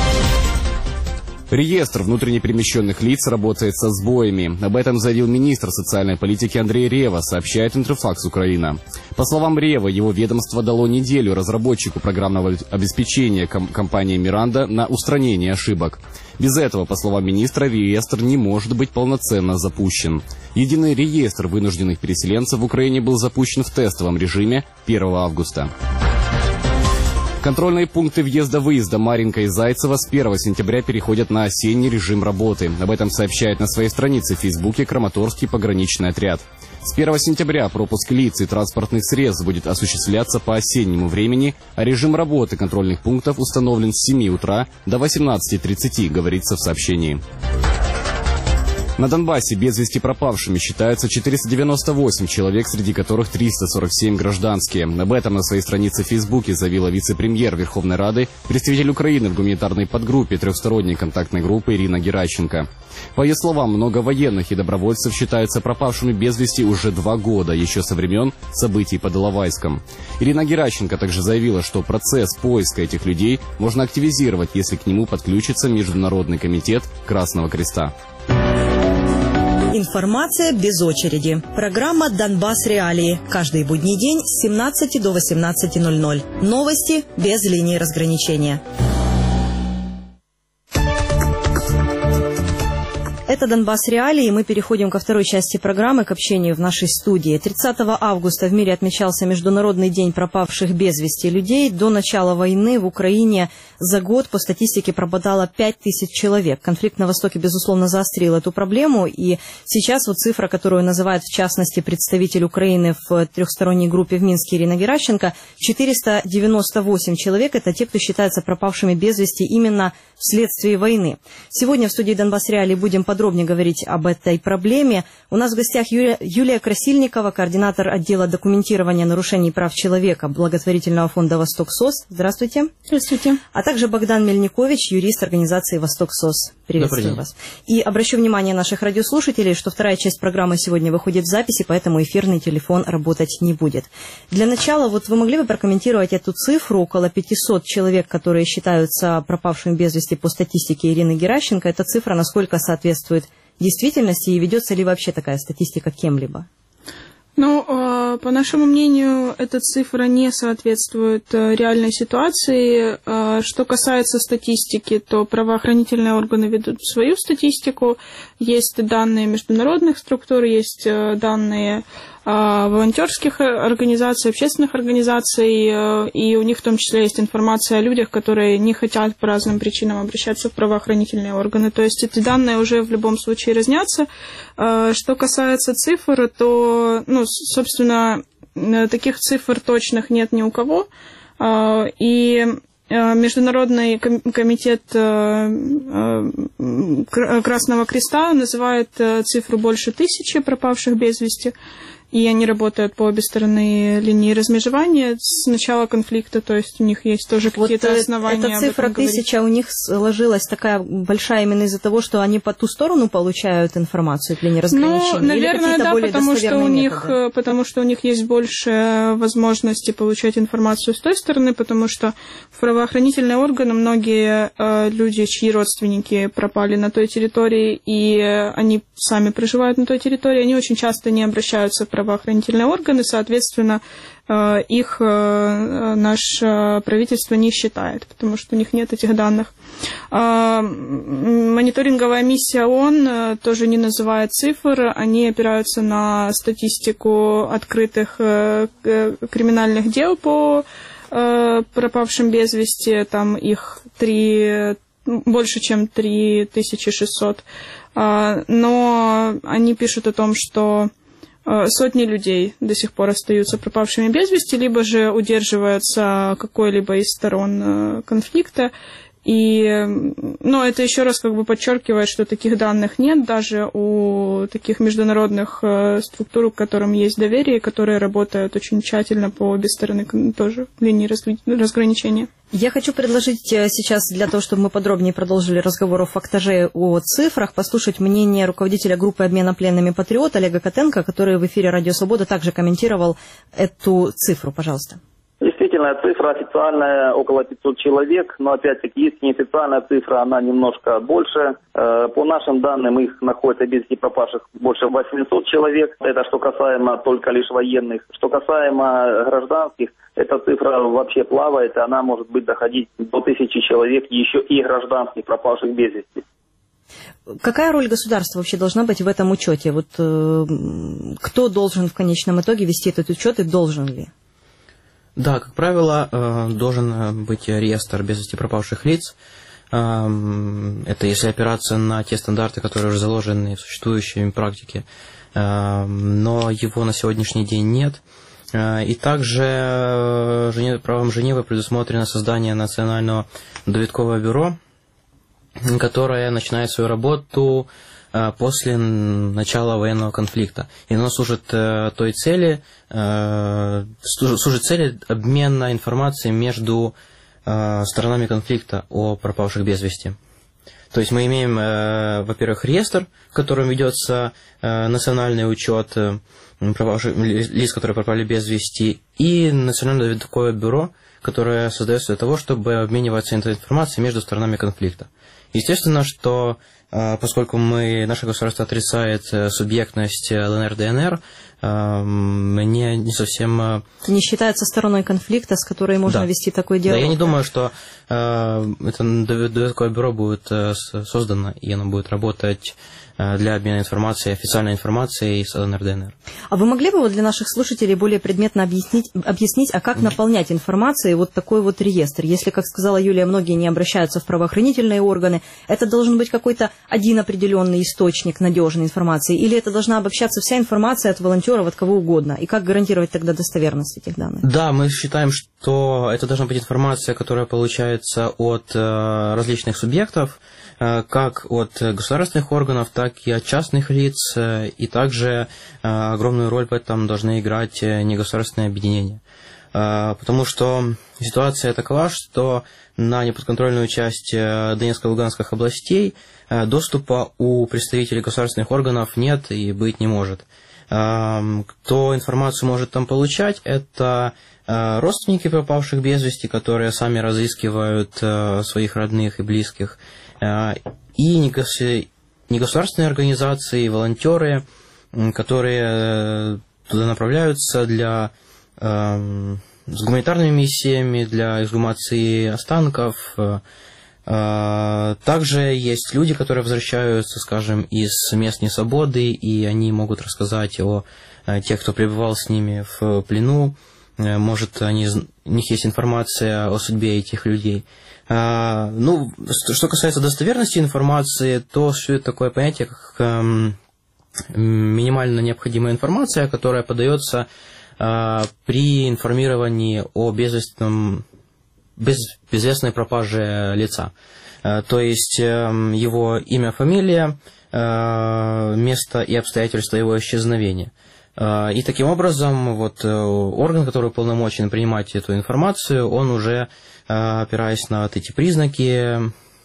Реестр внутренне перемещенных лиц работает со сбоями. Об этом заявил министр социальной политики Андрей Рева, сообщает Интерфакс Украина. По словам Рева, его ведомство дало неделю разработчику программного обеспечения ком- компании «Миранда» на устранение ошибок. Без этого, по словам министра, реестр не может быть полноценно запущен. Единый реестр вынужденных переселенцев в Украине был запущен в тестовом режиме первого августа. Контрольные пункты въезда-выезда Марьинка и Зайцево с первого сентября переходят на осенний режим работы. Об этом сообщает на своей странице в Фейсбуке Краматорский пограничный отряд. С первого сентября пропуск лиц и транспортных средств будет осуществляться по осеннему времени, а режим работы контрольных пунктов установлен с семи утра до восемнадцати тридцати, говорится в сообщении. На Донбассе без вести пропавшими считаются четыреста девяносто восемь человек, среди которых триста сорок семь гражданские. Об этом на своей странице в Фейсбуке заявила вице-премьер Верховной Рады, представитель Украины в гуманитарной подгруппе трехсторонней контактной группы Ирина Геращенко. По ее словам, много военных и добровольцев считаются пропавшими без вести уже два года, еще со времен событий под Иловайском. Ирина Геращенко также заявила, что процесс поиска этих людей можно активизировать, если к нему подключится Международный комитет Красного Креста. Информация без очереди. Программа «Донбасс Реалии». Каждый будний день с семнадцати до восемнадцати ноль-ноль. Новости без линии разграничения. Это «Донбасс Реалии», и мы переходим ко второй части программы, к общению в нашей студии. тридцатого августа в мире отмечался Международный день пропавших без вести людей. До начала войны в Украине за год по статистике пропадало пять тысяч человек. Конфликт на Востоке, безусловно, заострил эту проблему, и сейчас вот цифра, которую называет в частности представитель Украины в трехсторонней группе в Минске Ирина Геращенко, четыреста девяносто восемь человек – это те, кто считается пропавшими без вести именно вследствие войны. Сегодня в студии «Донбасс Реалии» будем подробно подробнее говорить об этой проблеме. У нас в гостях Юлия, Юлия Красильникова, координатор отдела документирования нарушений прав человека благотворительного фонда «Восток-СОС». Здравствуйте. Здравствуйте. А также Богдан Мельникович, юрист организации «Восток-СОС». Приветствую вас. И обращу внимание наших радиослушателей, что вторая часть программы сегодня выходит в записи, поэтому эфирный телефон работать не будет. Для начала, вот вы могли бы прокомментировать эту цифру, около пятисот человек, которые считаются пропавшими без вести по статистике Ирины Геращенко. Эта цифра насколько соответствует действительности и ведется ли вообще такая статистика кем-либо? Ну, по нашему мнению, эта цифра не соответствует реальной ситуации. Что касается статистики, то правоохранительные органы ведут свою статистику. Есть данные международных структур, есть данные волонтерских организаций, общественных организаций, и у них в том числе есть информация о людях, которые не хотят по разным причинам обращаться в правоохранительные органы. То есть эти данные уже в любом случае разнятся. Что касается цифр, то, ну, собственно, таких цифр точных нет ни у кого. И Международный комитет Красного Креста называет цифру больше тысячи пропавших без вести. И они работают по обе стороны линии размежевания с начала конфликта, то есть у них есть тоже какие-то вот основания. Эта цифра тысяча у них сложилась такая большая именно из-за того, что они по ту сторону получают информацию от линии разграничения? Ну, наверное, да, потому что, у них, потому что у них есть больше возможностей получать информацию с той стороны, потому что в правоохранительные органы многие э, люди, чьи родственники пропали на той территории, и они сами проживают на той территории, они очень часто не обращаются в правоохранительные органы, соответственно, их наше правительство не считает, потому что у них нет этих данных. Мониторинговая миссия ООН тоже не называет цифр, они опираются на статистику открытых криминальных дел по пропавшим без вести, там их три, больше, чем три тысячи шестьсот. Но они пишут о том, что сотни людей до сих пор остаются пропавшими без вести, либо же удерживаются какой-либо из сторон конфликта. И, ну, это еще раз как бы подчеркивает, что таких данных нет даже у таких международных структур, к которым есть доверие, которые работают очень тщательно по обе стороны тоже линии разграничения. Я хочу предложить сейчас, для того, чтобы мы подробнее продолжили разговор о фактаже, о цифрах, послушать мнение руководителя группы обмена пленными «Патриот» Олега Котенко, который в эфире «Радио Свобода» также комментировал эту цифру. Пожалуйста. Действительно, цифра официальная около пятисот человек, но опять-таки есть неофициальная цифра, она немножко больше. По нашим данным, их находится без вести пропавших больше восьмисот человек. Это что касаемо только лишь военных. Что касаемо гражданских, эта цифра вообще плавает, и она может быть доходить до тысячи человек еще и гражданских пропавших без вести. Какая роль государства вообще должна быть в этом учете? Вот э, кто должен в конечном итоге вести этот учет и должен ли? Да, как правило, должен быть реестр без вести пропавших лиц. Это если опираться на те стандарты, которые уже заложены в существующей практике, но его на сегодняшний день нет. И также правом Женевы предусмотрено создание Национального доведкового бюро, которое начинает свою работу после начала военного конфликта. И оно служит э, той цели, э, служит цели обмена информацией между э, сторонами конфликта о пропавших без вести. То есть мы имеем, э, во-первых, реестр, в котором ведется э, национальный учет э, пропавших, лиц, которые пропали без вести, и Национальное доведковое бюро, которое создается для того, чтобы обмениваться информацией между сторонами конфликта. Естественно, что поскольку мы, наше государство отрицает субъектность ЛНР, ДНР, мне не совсем... Не считается стороной конфликта, с которой можно да. вести такой диалог. Да, я не думаю, что э, это доведковое бюро будет создано, и оно будет работать для обмена информацией, официальной информацией с ЛНР, ДНР. А вы могли бы вот для наших слушателей более предметно объяснить, объяснить, а как mm-hmm. наполнять информацией вот такой вот реестр? Если, как сказала Юлия, многие не обращаются в правоохранительные органы, это должен быть какой-то один определенный источник надежной информации, или это должна обобщаться вся информация от волонтеров, от кого угодно? И как гарантировать тогда достоверность этих данных? Да, мы считаем, что это должна быть информация, которая получается от э, различных субъектов, э, как от государственных органов, так и от частных лиц, э, и также э, огромную роль в этом должны играть негосударственные объединения. Э, потому что ситуация такова, что на неподконтрольную часть Донецкой и Луганской областей доступа у представителей государственных органов нет и быть не может. Кто информацию может там получать, это родственники пропавших без вести, которые сами разыскивают своих родных и близких, и негосударственные организации, волонтеры, которые туда направляются для... с гуманитарными миссиями для эксгумации останков. Также есть люди, которые возвращаются, скажем, из мест несвободы, и они могут рассказать о тех, кто пребывал с ними в плену. Может, они, у них есть информация о судьбе этих людей. Ну, что касается достоверности информации, то существует такое понятие, как минимально необходимая информация, которая подается при информировании о безвестном, без, безвестной пропаже лица. То есть его имя, фамилия, место и обстоятельства его исчезновения. И таким образом вот, орган, который уполномочен принимать эту информацию, он уже, опираясь на вот эти признаки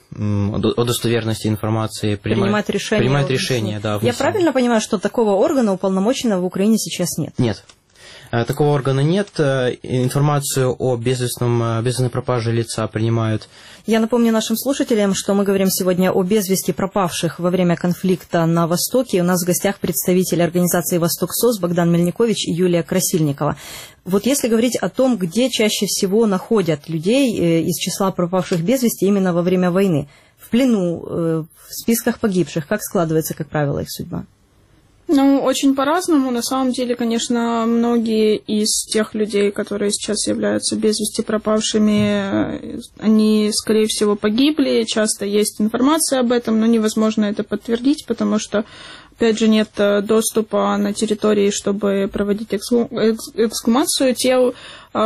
о достоверности информации, принимает, принимает решение. Принимает решение да, Я правильно понимаю, что такого органа уполномоченного в Украине сейчас нет? Нет. Такого органа нет. Информацию о безвестном, безвестной пропаже лица принимают. Я напомню нашим слушателям, что мы говорим сегодня о без вести пропавших во время конфликта на Востоке. У нас в гостях представители организации «Восток-СОС» Богдан Мельникович и Юлия Красильникова. Вот если говорить о том, где чаще всего находят людей из числа пропавших без вести именно во время войны, в плену, в списках погибших, как складывается, как правило, их судьба? Ну, очень по-разному. На самом деле, конечно, многие из тех людей, которые сейчас являются без вести пропавшими, они, скорее всего, погибли. Часто есть информация об этом, но невозможно это подтвердить, потому что, опять же, нет доступа на территории, чтобы проводить эксгумацию тел.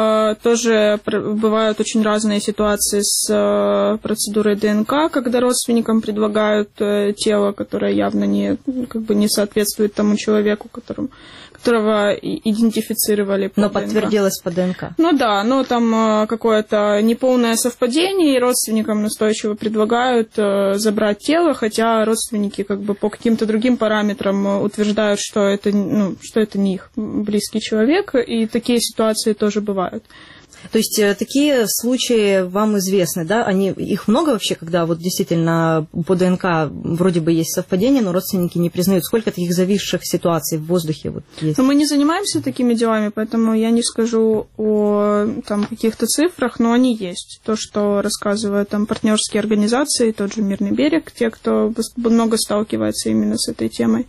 Тоже бывают очень разные ситуации с процедурой ДНК, когда родственникам предлагают тело, которое явно не, как бы не соответствует тому человеку, которым, которого идентифицировали по Но ДНК. Подтвердилось по ДНК. Ну да, но там какое-то неполное совпадение, и родственникам настойчиво предлагают забрать тело, хотя родственники как бы по каким-то другим параметрам утверждают, что это, ну, что это не их близкий человек, и такие ситуации тоже бывают. То есть такие случаи вам известны, да? Они, их много вообще, когда вот действительно по ДНК вроде бы есть совпадение, но родственники не признают. Сколько таких зависших ситуаций в воздухе вот есть? Но мы не занимаемся такими делами, поэтому я не скажу о там, каких-то цифрах, но они есть. То, что рассказывают там партнерские организации, тот же «Мирный берег», те, кто много сталкивается именно с этой темой.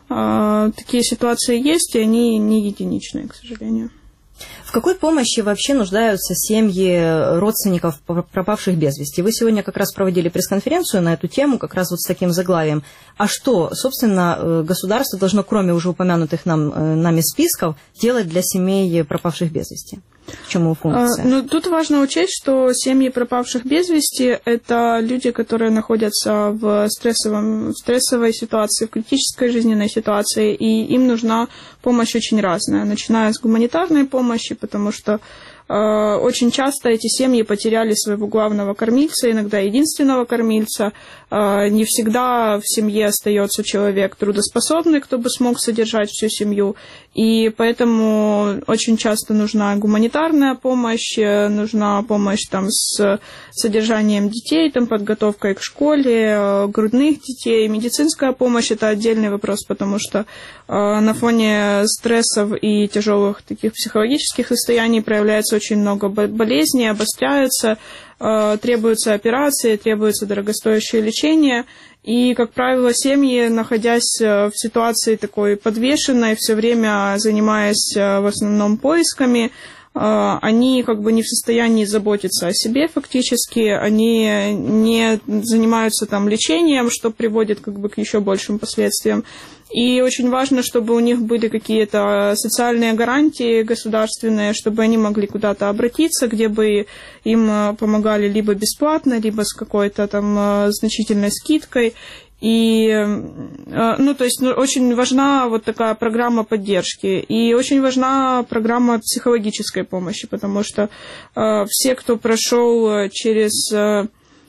Такие ситуации есть, и они не единичные, к сожалению. В какой помощи вообще нуждаются семьи родственников пропавших без вести? Вы сегодня как раз проводили пресс-конференцию на эту тему, как раз вот с таким заглавием. А что, собственно, государство должно, кроме уже упомянутых нам, нами списков, делать для семей пропавших без вести? В чем его функция? Ну, тут важно учесть, что семьи пропавших без вести – это люди, которые находятся в, стрессовом, в стрессовой ситуации, в критической жизненной ситуации, и им нужна помощь очень разная, начиная с гуманитарной помощи, потому что э, очень часто эти семьи потеряли своего главного кормильца, иногда единственного кормильца. Э, не всегда в семье остается человек трудоспособный, кто бы смог содержать всю семью, и поэтому очень часто нужна гуманитарная помощь, нужна помощь там, с содержанием детей, там, подготовкой к школе, грудных детей. Медицинская помощь – это отдельный вопрос, потому что э, на фоне стрессов и тяжелых таких психологических состояний проявляется очень много болезней, обостряются, э, требуются операции, требуется дорогостоящее лечение. И, как правило, семьи, находясь в ситуации такой подвешенной, все время занимаясь в основном поисками, они как бы не в состоянии заботиться о себе фактически, они не занимаются там лечением, что приводит как бы к еще большим последствиям. И очень важно, чтобы у них были какие-то социальные гарантии государственные, чтобы они могли куда-то обратиться, где бы им помогали либо бесплатно, либо с какой-то там значительной скидкой. И, ну, то есть, ну, очень важна вот такая программа поддержки, и очень важна программа психологической помощи, потому что э, все, кто прошел через э,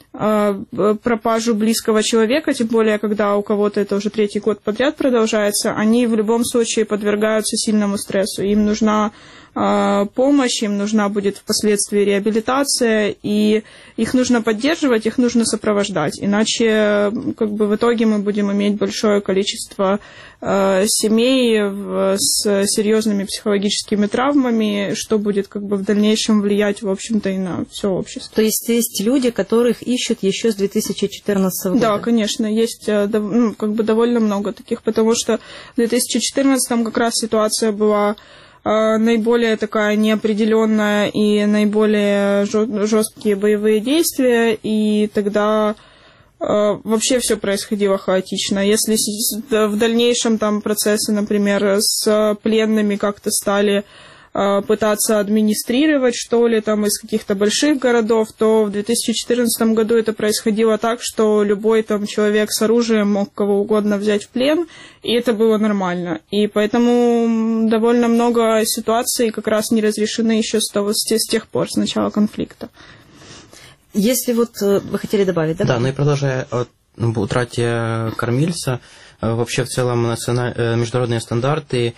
пропажу близкого человека, тем более, когда у кого-то это уже третий год подряд продолжается, они в любом случае подвергаются сильному стрессу. Им нужна э, помощь, им нужна будет впоследствии реабилитация, и их нужно поддерживать, их нужно сопровождать. Иначе как бы, в итоге мы будем иметь большое количество э, семей в, с серьезными психологическими травмами, что будет как бы, в дальнейшем влиять, в общем-то, и на все общество. То есть есть люди, которых ищут еще с две тысячи четырнадцатого года? Да, конечно, есть ну, как бы довольно много таких, потому что в две тысячи четырнадцатом как раз ситуация была наиболее такая неопределенная и наиболее жесткие боевые действия, и тогда вообще все происходило хаотично. Если в дальнейшем там процессы, например, с пленными как-то стали пытаться администрировать, что ли, там из каких-то больших городов, то в две тысячи четырнадцатом году это происходило так, что любой там человек с оружием мог кого угодно взять в плен, и это было нормально. И поэтому довольно много ситуаций как раз не разрешены еще с, того, с тех пор, с начала конфликта. Если вот вы хотели добавить, да? Да, ну и продолжая о утрате кормильца, вообще в целом националь... международные стандарты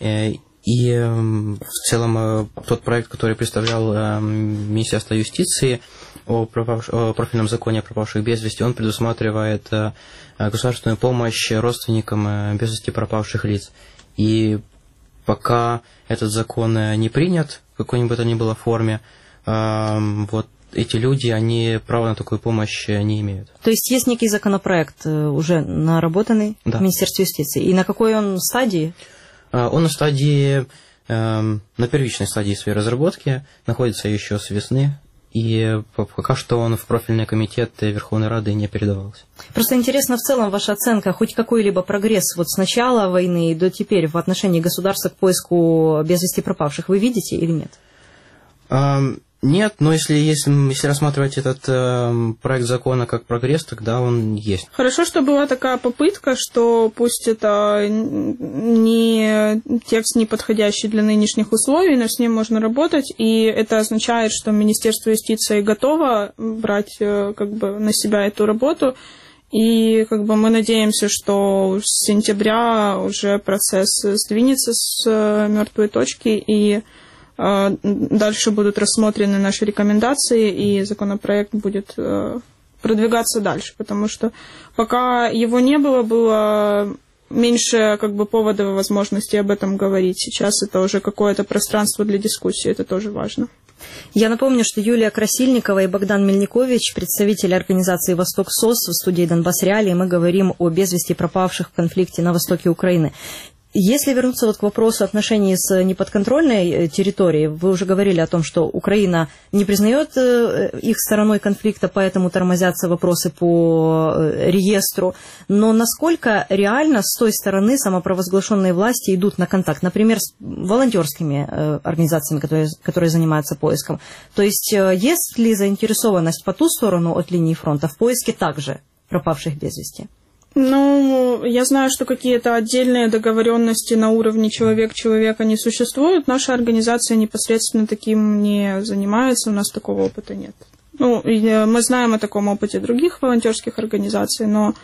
и в целом тот проект, который представлял Министерство юстиции о, пропав... о профильном законе о пропавших без вести, он предусматривает государственную помощь родственникам без вести пропавших лиц. И пока этот закон не принят в какой-нибудь бы то ни было форме, вот эти люди, они права на такую помощь не имеют. То есть есть некий законопроект уже наработанный да. в Министерстве юстиции. И на какой он стадии? Он на стадии, на первичной стадии своей разработки, находится еще с весны, и пока что он в профильный комитет Верховной Рады не передавался. Просто интересно в целом ваша оценка, хоть какой-либо прогресс вот с начала войны до теперь в отношении государства к поиску без вести пропавших вы видите или нет? Нет, но если, если, если рассматривать этот э, проект закона как прогресс, тогда он есть. Хорошо, что была такая попытка, что пусть это не текст, не подходящий для нынешних условий, но с ним можно работать, и это означает, что Министерство юстиции готово брать э, как бы, на себя эту работу, и как бы, мы надеемся, что с сентября уже процесс сдвинется с э, мертвой точки, и дальше будут рассмотрены наши рекомендации, и законопроект будет продвигаться дальше, потому что пока его не было, было меньше как бы, поводов и возможностей об этом говорить. Сейчас это уже какое-то пространство для дискуссии, это тоже важно. Я напомню, что Юлия Красильникова и Богдан Мельникович, представители организации «Восток СОС» в студии «Донбасс Реалии», мы говорим о без вести пропавших в конфликте на востоке Украины. Если вернуться вот к вопросу отношений с неподконтрольной территорией, вы уже говорили о том, что Украина не признает их стороной конфликта, поэтому тормозятся вопросы по реестру. Но насколько реально с той стороны самопровозглашенные власти идут на контакт, например, с волонтерскими организациями, которые, которые занимаются поиском? То есть есть ли заинтересованность по ту сторону от линии фронта в поиске также пропавших без вести? Ну, я знаю, что какие-то отдельные договоренности на уровне человек-человека не существуют. Наша организация непосредственно таким не занимается, у нас такого опыта нет. Ну, мы знаем о таком опыте других волонтерских организаций, но,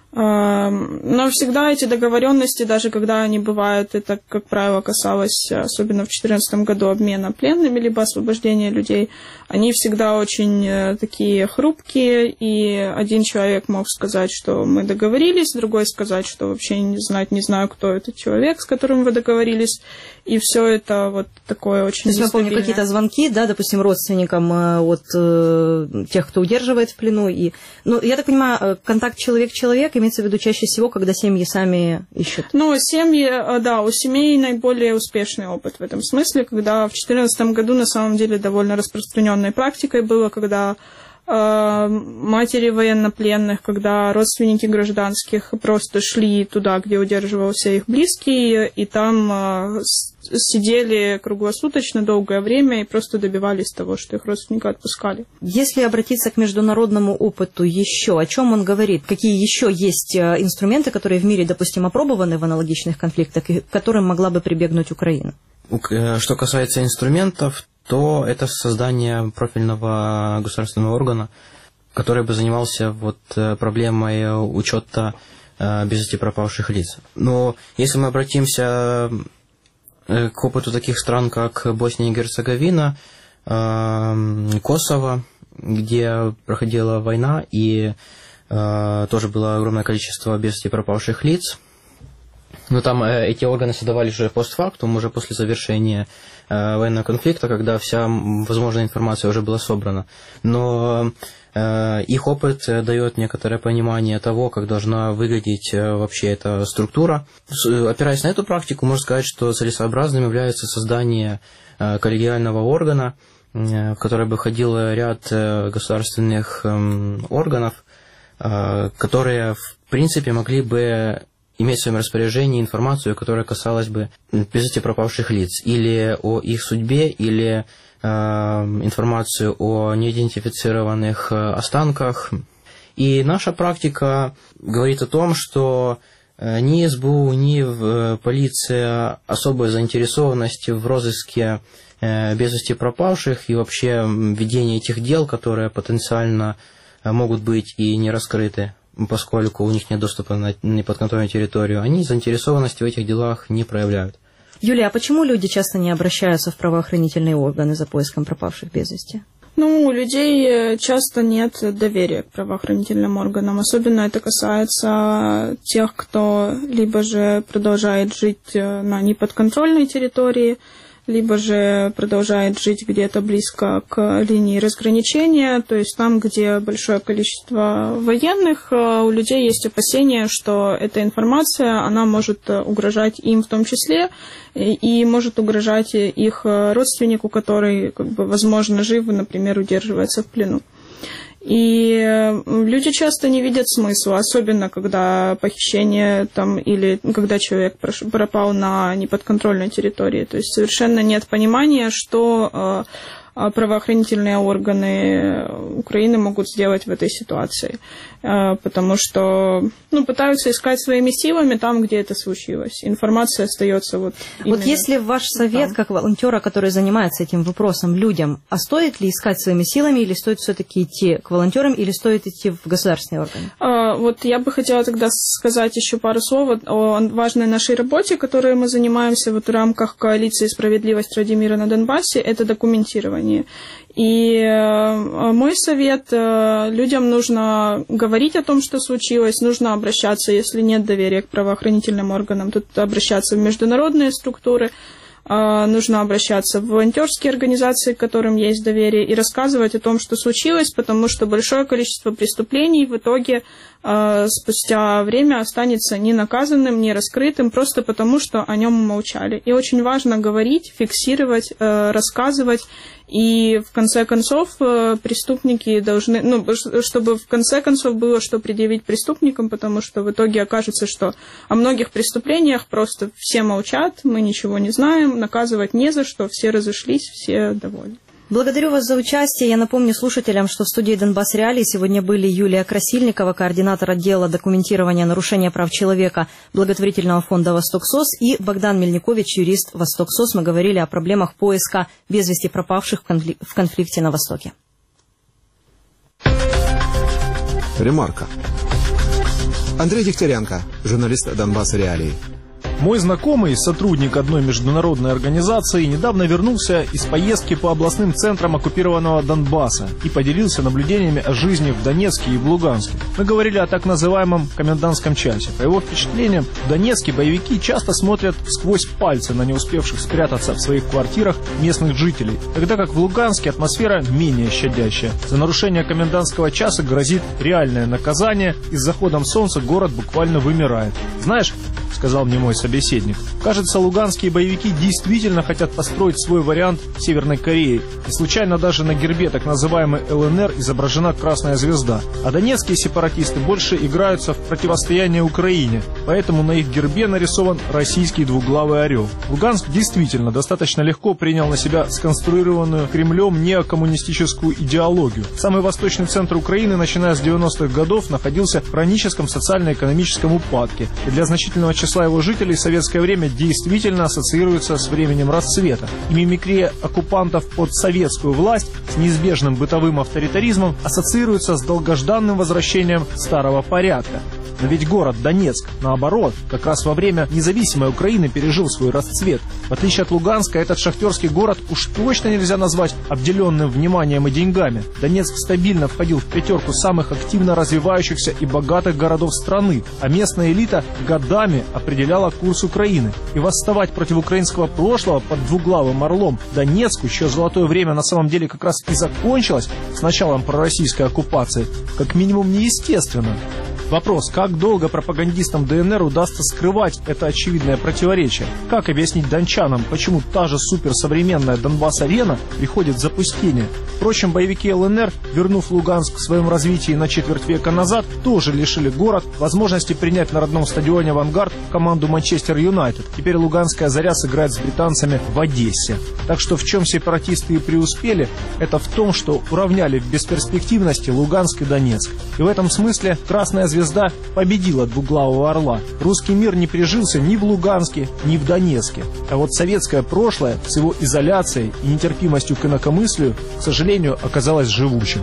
но всегда эти договоренности, даже когда они бывают, это, как правило, касалось, особенно в две тысячи четырнадцатом году, обмена пленными, либо освобождения людей, они всегда очень такие хрупкие, и один человек мог сказать, что мы договорились, другой сказать, что вообще не знать, не знаю, кто этот человек, с которым вы договорились, и все это вот такое очень нестабильное. То есть, я помню, какие-то звонки, да, допустим, родственникам от э, тех, кто удерживает в плену, и, ну, я так понимаю, контакт человек-человек имеется в виду чаще всего, когда семьи сами ищут? Ну, семьи, да, у семей наиболее успешный опыт в этом смысле, когда в две тысячи четырнадцатом году на самом деле довольно распространенной практикой было, когда матери военнопленных, когда родственники гражданских просто шли туда, где удерживался их близкий, и там сидели круглосуточно долгое время и просто добивались того, что их родственника отпускали. Если обратиться к международному опыту еще, о чем он говорит? Какие еще есть инструменты, которые в мире, допустим, опробованы в аналогичных конфликтах, и к которым могла бы прибегнуть Украина? Что касается инструментов, то это создание профильного государственного органа, который бы занимался вот проблемой учета без вести пропавших лиц. Но если мы обратимся к опыту таких стран, как Босния и Герцеговина, Косово, где проходила война и тоже было огромное количество без вести пропавших лиц, но там э, эти органы создавались уже постфактум, уже после завершения э, военного конфликта, когда вся возможная информация уже была собрана. Но э, их опыт дает некоторое понимание того, как должна выглядеть э, вообще эта структура. С, опираясь на эту практику, можно сказать, что целесообразным является создание э, коллегиального органа, э, в который бы входил ряд э, государственных э, органов, э, которые, в принципе, могли бы иметь в своем распоряжении информацию, которая касалась бы без вести пропавших лиц, или о их судьбе, или э, информацию о неидентифицированных э, останках. И наша практика говорит о том, что э, ни эс бэ у, ни в, полиция особой заинтересованности в розыске э, без вести пропавших и вообще ведении этих дел, которые потенциально э, могут быть и не раскрыты, поскольку у них нет доступа на неподконтрольную территорию, они заинтересованности в этих делах не проявляют. Юлия, а почему люди часто не обращаются в правоохранительные органы за поиском пропавших без вести? Ну, у людей часто нет доверия к правоохранительным органам. Особенно это касается тех, кто либо же продолжает жить на неподконтрольной территории, либо же продолжает жить где-то близко к линии разграничения, то есть там, где большое количество военных, у людей есть опасения, что эта информация, она может угрожать им в том числе, и может угрожать их родственнику, который, как бы, возможно, жив, например, удерживается в плену. И люди часто не видят смысла, особенно когда похищение там, или когда человек пропал на неподконтрольной территории. То есть совершенно нет понимания, что правоохранительные органы Украины могут сделать в этой ситуации. Потому что ну, пытаются искать своими силами там, где это случилось. Информация остается вот именно... Вот если ваш совет, как волонтера, который занимается этим вопросом, людям, а стоит ли искать своими силами, или стоит все-таки идти к волонтерам, или стоит идти в государственные органы? А, вот я бы хотела тогда сказать еще пару слов о важной нашей работе, которой мы занимаемся вот в рамках коалиции «Справедливость ради мира на Донбассе», это документирование. И мой совет, людям нужно говорить о том, что случилось, нужно обращаться, если нет доверия к правоохранительным органам, тут обращаться в международные структуры, нужно обращаться в волонтерские организации, к которым есть доверие, и рассказывать о том, что случилось, потому что большое количество преступлений в итоге спустя время останется не наказанным, не раскрытым, просто потому что о нем умолчали. И очень важно говорить, фиксировать, рассказывать, и в конце концов преступники должны, ну, чтобы в конце концов было что предъявить преступникам, потому что в итоге окажется, что о многих преступлениях просто все молчат, мы ничего не знаем, наказывать не за что, все разошлись, все довольны. Благодарю вас за участие. Я напомню слушателям, что в студии «Донбасс Реалии» сегодня были Юлия Красильникова, координатор отдела документирования нарушения прав человека благотворительного фонда «Восток-СОС», и Богдан Мельникович, юрист «Восток-СОС». Мы говорили о проблемах поиска без вести пропавших в конфликте на Востоке. Ремарка. Андрей Дегтяренко, журналист «Донбасс Реалии». Мой знакомый, сотрудник одной международной организации, недавно вернулся из поездки по областным центрам оккупированного Донбасса и поделился наблюдениями о жизни в Донецке и в Луганске. Мы говорили о так называемом комендантском часе. По его впечатлениям, в Донецке боевики часто смотрят сквозь пальцы на не успевших спрятаться в своих квартирах местных жителей, тогда как в Луганске атмосфера менее щадящая. За нарушение комендантского часа грозит реальное наказание, и с заходом солнца город буквально вымирает. Знаешь, сказал мне мой собеседник, кажется, луганские боевики действительно хотят построить свой вариант Северной Кореи. И случайно даже на гербе так называемой эл эн эр изображена красная звезда. А донецкие сепаратисты больше играются в противостояние Украине, поэтому на их гербе нарисован российский двуглавый орел. Луганск действительно достаточно легко принял на себя сконструированную Кремлем неокоммунистическую идеологию. Самый восточный центр Украины, начиная с девяностых годов, находился в хроническом социально-экономическом упадке. И для значительного числа его жителей советское время действительно ассоциируется с временем расцвета. И мимикрия оккупантов под советскую власть с неизбежным бытовым авторитаризмом ассоциируется с долгожданным возвращением старого порядка. Но ведь город Донецк, наоборот, как раз во время независимой Украины пережил свой расцвет. В отличие от Луганска, этот шахтерский город уж точно нельзя назвать обделенным вниманием и деньгами. Донецк стабильно входил в пятерку самых активно развивающихся и богатых городов страны, а местная элита годами определяла курс Украины. И восставать против украинского прошлого под двуглавым орлом Донецку, чье золотое время на самом деле как раз и закончилось с началом пророссийской оккупации, как минимум неестественно. Вопрос, как долго пропагандистам дэ эн эр удастся скрывать это очевидное противоречие? Как объяснить дончанам, почему та же суперсовременная Донбасс-арена приходит в запустение? Впрочем, боевики эл эн эр, вернув Луганск в своем развитии на четверть века назад, тоже лишили город возможности принять на родном стадионе «Авангард» команду «Манчестер Юнайтед». Теперь луганская «Заря» сыграет с британцами в Одессе. Так что в чем сепаратисты и преуспели, это в том, что уравняли в бесперспективности Луганск и Донецк. И в этом смысле «Красная звезда» Звезда победила двуглавого орла. Русский мир не прижился ни в Луганске, ни в Донецке. А вот советское прошлое с его изоляцией и нетерпимостью к инакомыслию, к сожалению, оказалось живучим.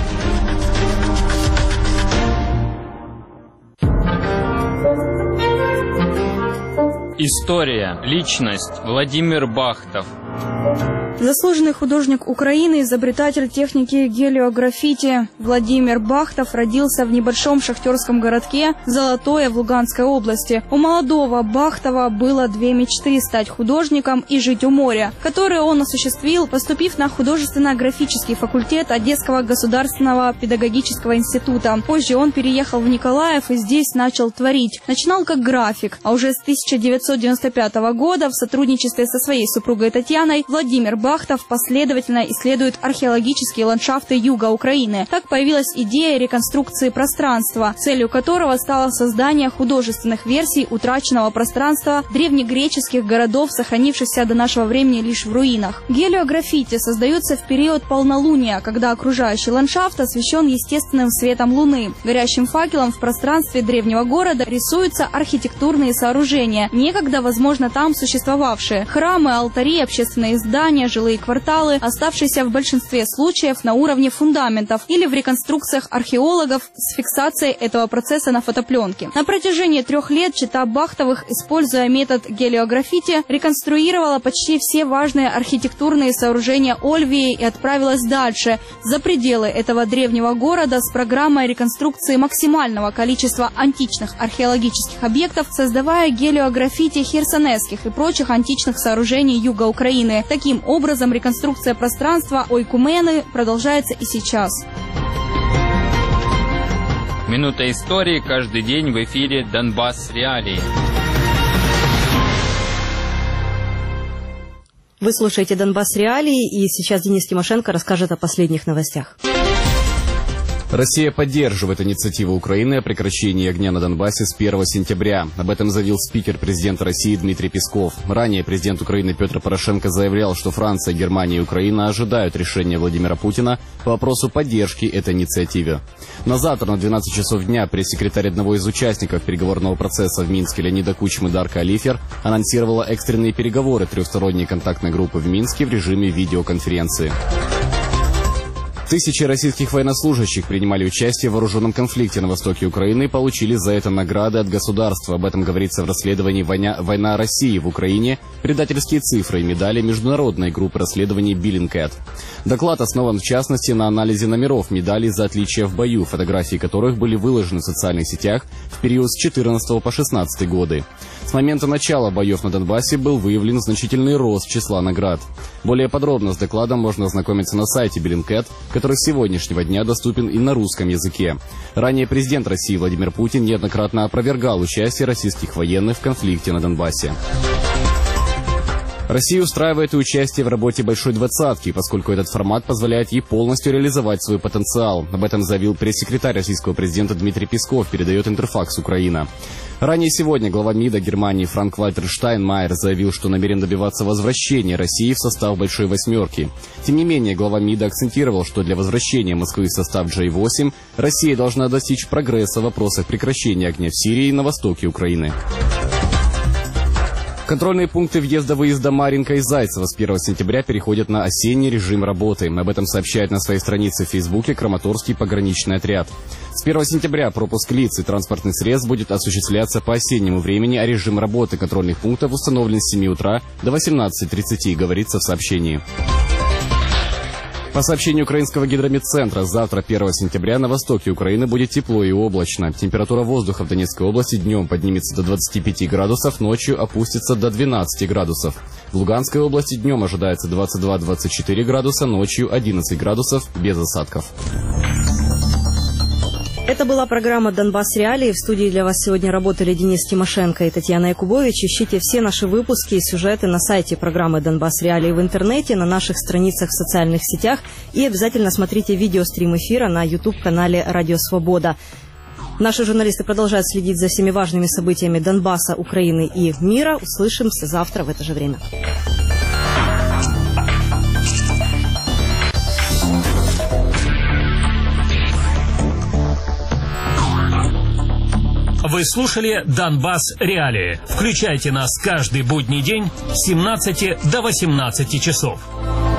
История. Личность. Владимир Бахтов. Заслуженный художник Украины, изобретатель техники гелиограффити Владимир Бахтов родился в небольшом шахтерском городке Золотое в Луганской области. У молодого Бахтова было две мечты – стать художником и жить у моря, которые он осуществил, поступив на художественно-графический факультет Одесского государственного педагогического института. Позже он переехал в Николаев и здесь начал творить. Начинал как график, а уже с тысяча девятьсот девяносто пятого года в сотрудничестве со своей супругой Татьяной Владимир Бахтов последовательно исследует археологические ландшафты юга Украины. Так появилась идея реконструкции пространства, целью которого стало создание художественных версий утраченного пространства древнегреческих городов, сохранившихся до нашего времени лишь в руинах. Гелиограффити создается в период полнолуния, когда окружающий ландшафт освещен естественным светом луны. Горящим факелом в пространстве древнего города рисуются архитектурные сооружения, некогда, возможно, там существовавшие. Храмы, алтари, общественные здания, жилые кварталы, оставшиеся в большинстве случаев на уровне фундаментов или в реконструкциях археологов с фиксацией этого процесса на фотопленке. На протяжении трех лет чета Бахтовых, используя метод гелиограффити, реконструировала почти все важные архитектурные сооружения Ольвии и отправилась дальше, за пределы этого древнего города, с программой реконструкции максимального количества античных археологических объектов, создавая гелиограффити херсонесских и прочих античных сооружений юга Украины. Таким образом, реконструкция пространства Ойкумены продолжается и сейчас. Минута истории каждый день в эфире «Донбасс Реалии». Вы слушаете «Донбасс Реалии», и сейчас Денис Тимошенко расскажет о последних новостях. Россия поддерживает инициативу Украины о прекращении огня на Донбассе с первого сентября. Об этом заявил спикер президента России Дмитрий Песков. Ранее президент Украины Петр Порошенко заявлял, что Франция, Германия и Украина ожидают решения Владимира Путина по вопросу поддержки этой инициативе. На завтра на двенадцать часов дня пресс-секретарь одного из участников переговорного процесса в Минске Леонида Кучма Дарка Алифер анонсировала экстренные переговоры трехсторонней контактной группы в Минске в режиме видеоконференции. Тысячи российских военнослужащих принимали участие в вооруженном конфликте на востоке Украины и получили за это награды от государства. Об этом говорится в расследовании «Война, «Война России в Украине. Предательские цифры и медали» международной группы расследований Bellingcat. Доклад основан в частности на анализе номеров медалей за отличия в бою, фотографии которых были выложены в социальных сетях в период с четырнадцатого по шестнадцатый годы. С момента начала боев на Донбассе был выявлен значительный рост числа наград. Более подробно с докладом можно ознакомиться на сайте Bellingcat, который с сегодняшнего дня доступен и на русском языке. Ранее президент России Владимир Путин неоднократно опровергал участие российских военных в конфликте на Донбассе. Россия устраивает и участие в работе «Большой двадцатки», поскольку этот формат позволяет ей полностью реализовать свой потенциал. Об этом заявил пресс-секретарь российского президента Дмитрий Песков, передает Интерфакс Украина. Ранее сегодня глава МИДа Германии Франк-Вальтер Штайнмайер заявил, что намерен добиваться возвращения России в состав «Большой восьмерки». Тем не менее, глава МИДа акцентировал, что для возвращения Москвы в состав джей восемь Россия должна достичь прогресса в вопросах прекращения огня в Сирии и на востоке Украины. Контрольные пункты въезда-выезда Марьинка и Зайцево с первого сентября переходят на осенний режим работы. Об этом сообщает на своей странице в Фейсбуке Краматорский пограничный отряд. С первого сентября пропуск лиц и транспортных средств будет осуществляться по осеннему времени, а режим работы контрольных пунктов установлен с семи утра до восемнадцати тридцати, говорится в сообщении. По сообщению украинского гидрометцентра, завтра, первого сентября, на востоке Украины будет тепло и облачно. Температура воздуха в Донецкой области днем поднимется до двадцати пяти градусов, ночью опустится до двенадцати градусов. В Луганской области днем ожидается двадцать два — двадцать четыре градуса, ночью одиннадцать градусов, без осадков. Это была программа «Донбасс Реалии». В студии для вас сегодня работали Денис Тимошенко и Татьяна Якубович. Ищите все наши выпуски и сюжеты на сайте программы «Донбасс Реалии» в интернете, на наших страницах в социальных сетях. И обязательно смотрите видеострим эфира на YouTube-канале «Радио Свобода». Наши журналисты продолжают следить за всеми важными событиями Донбасса, Украины и мира. Услышимся завтра в это же время. Вы слушали «Донбасс Реалии». Включайте нас каждый будний день с семнадцати до восемнадцати часов.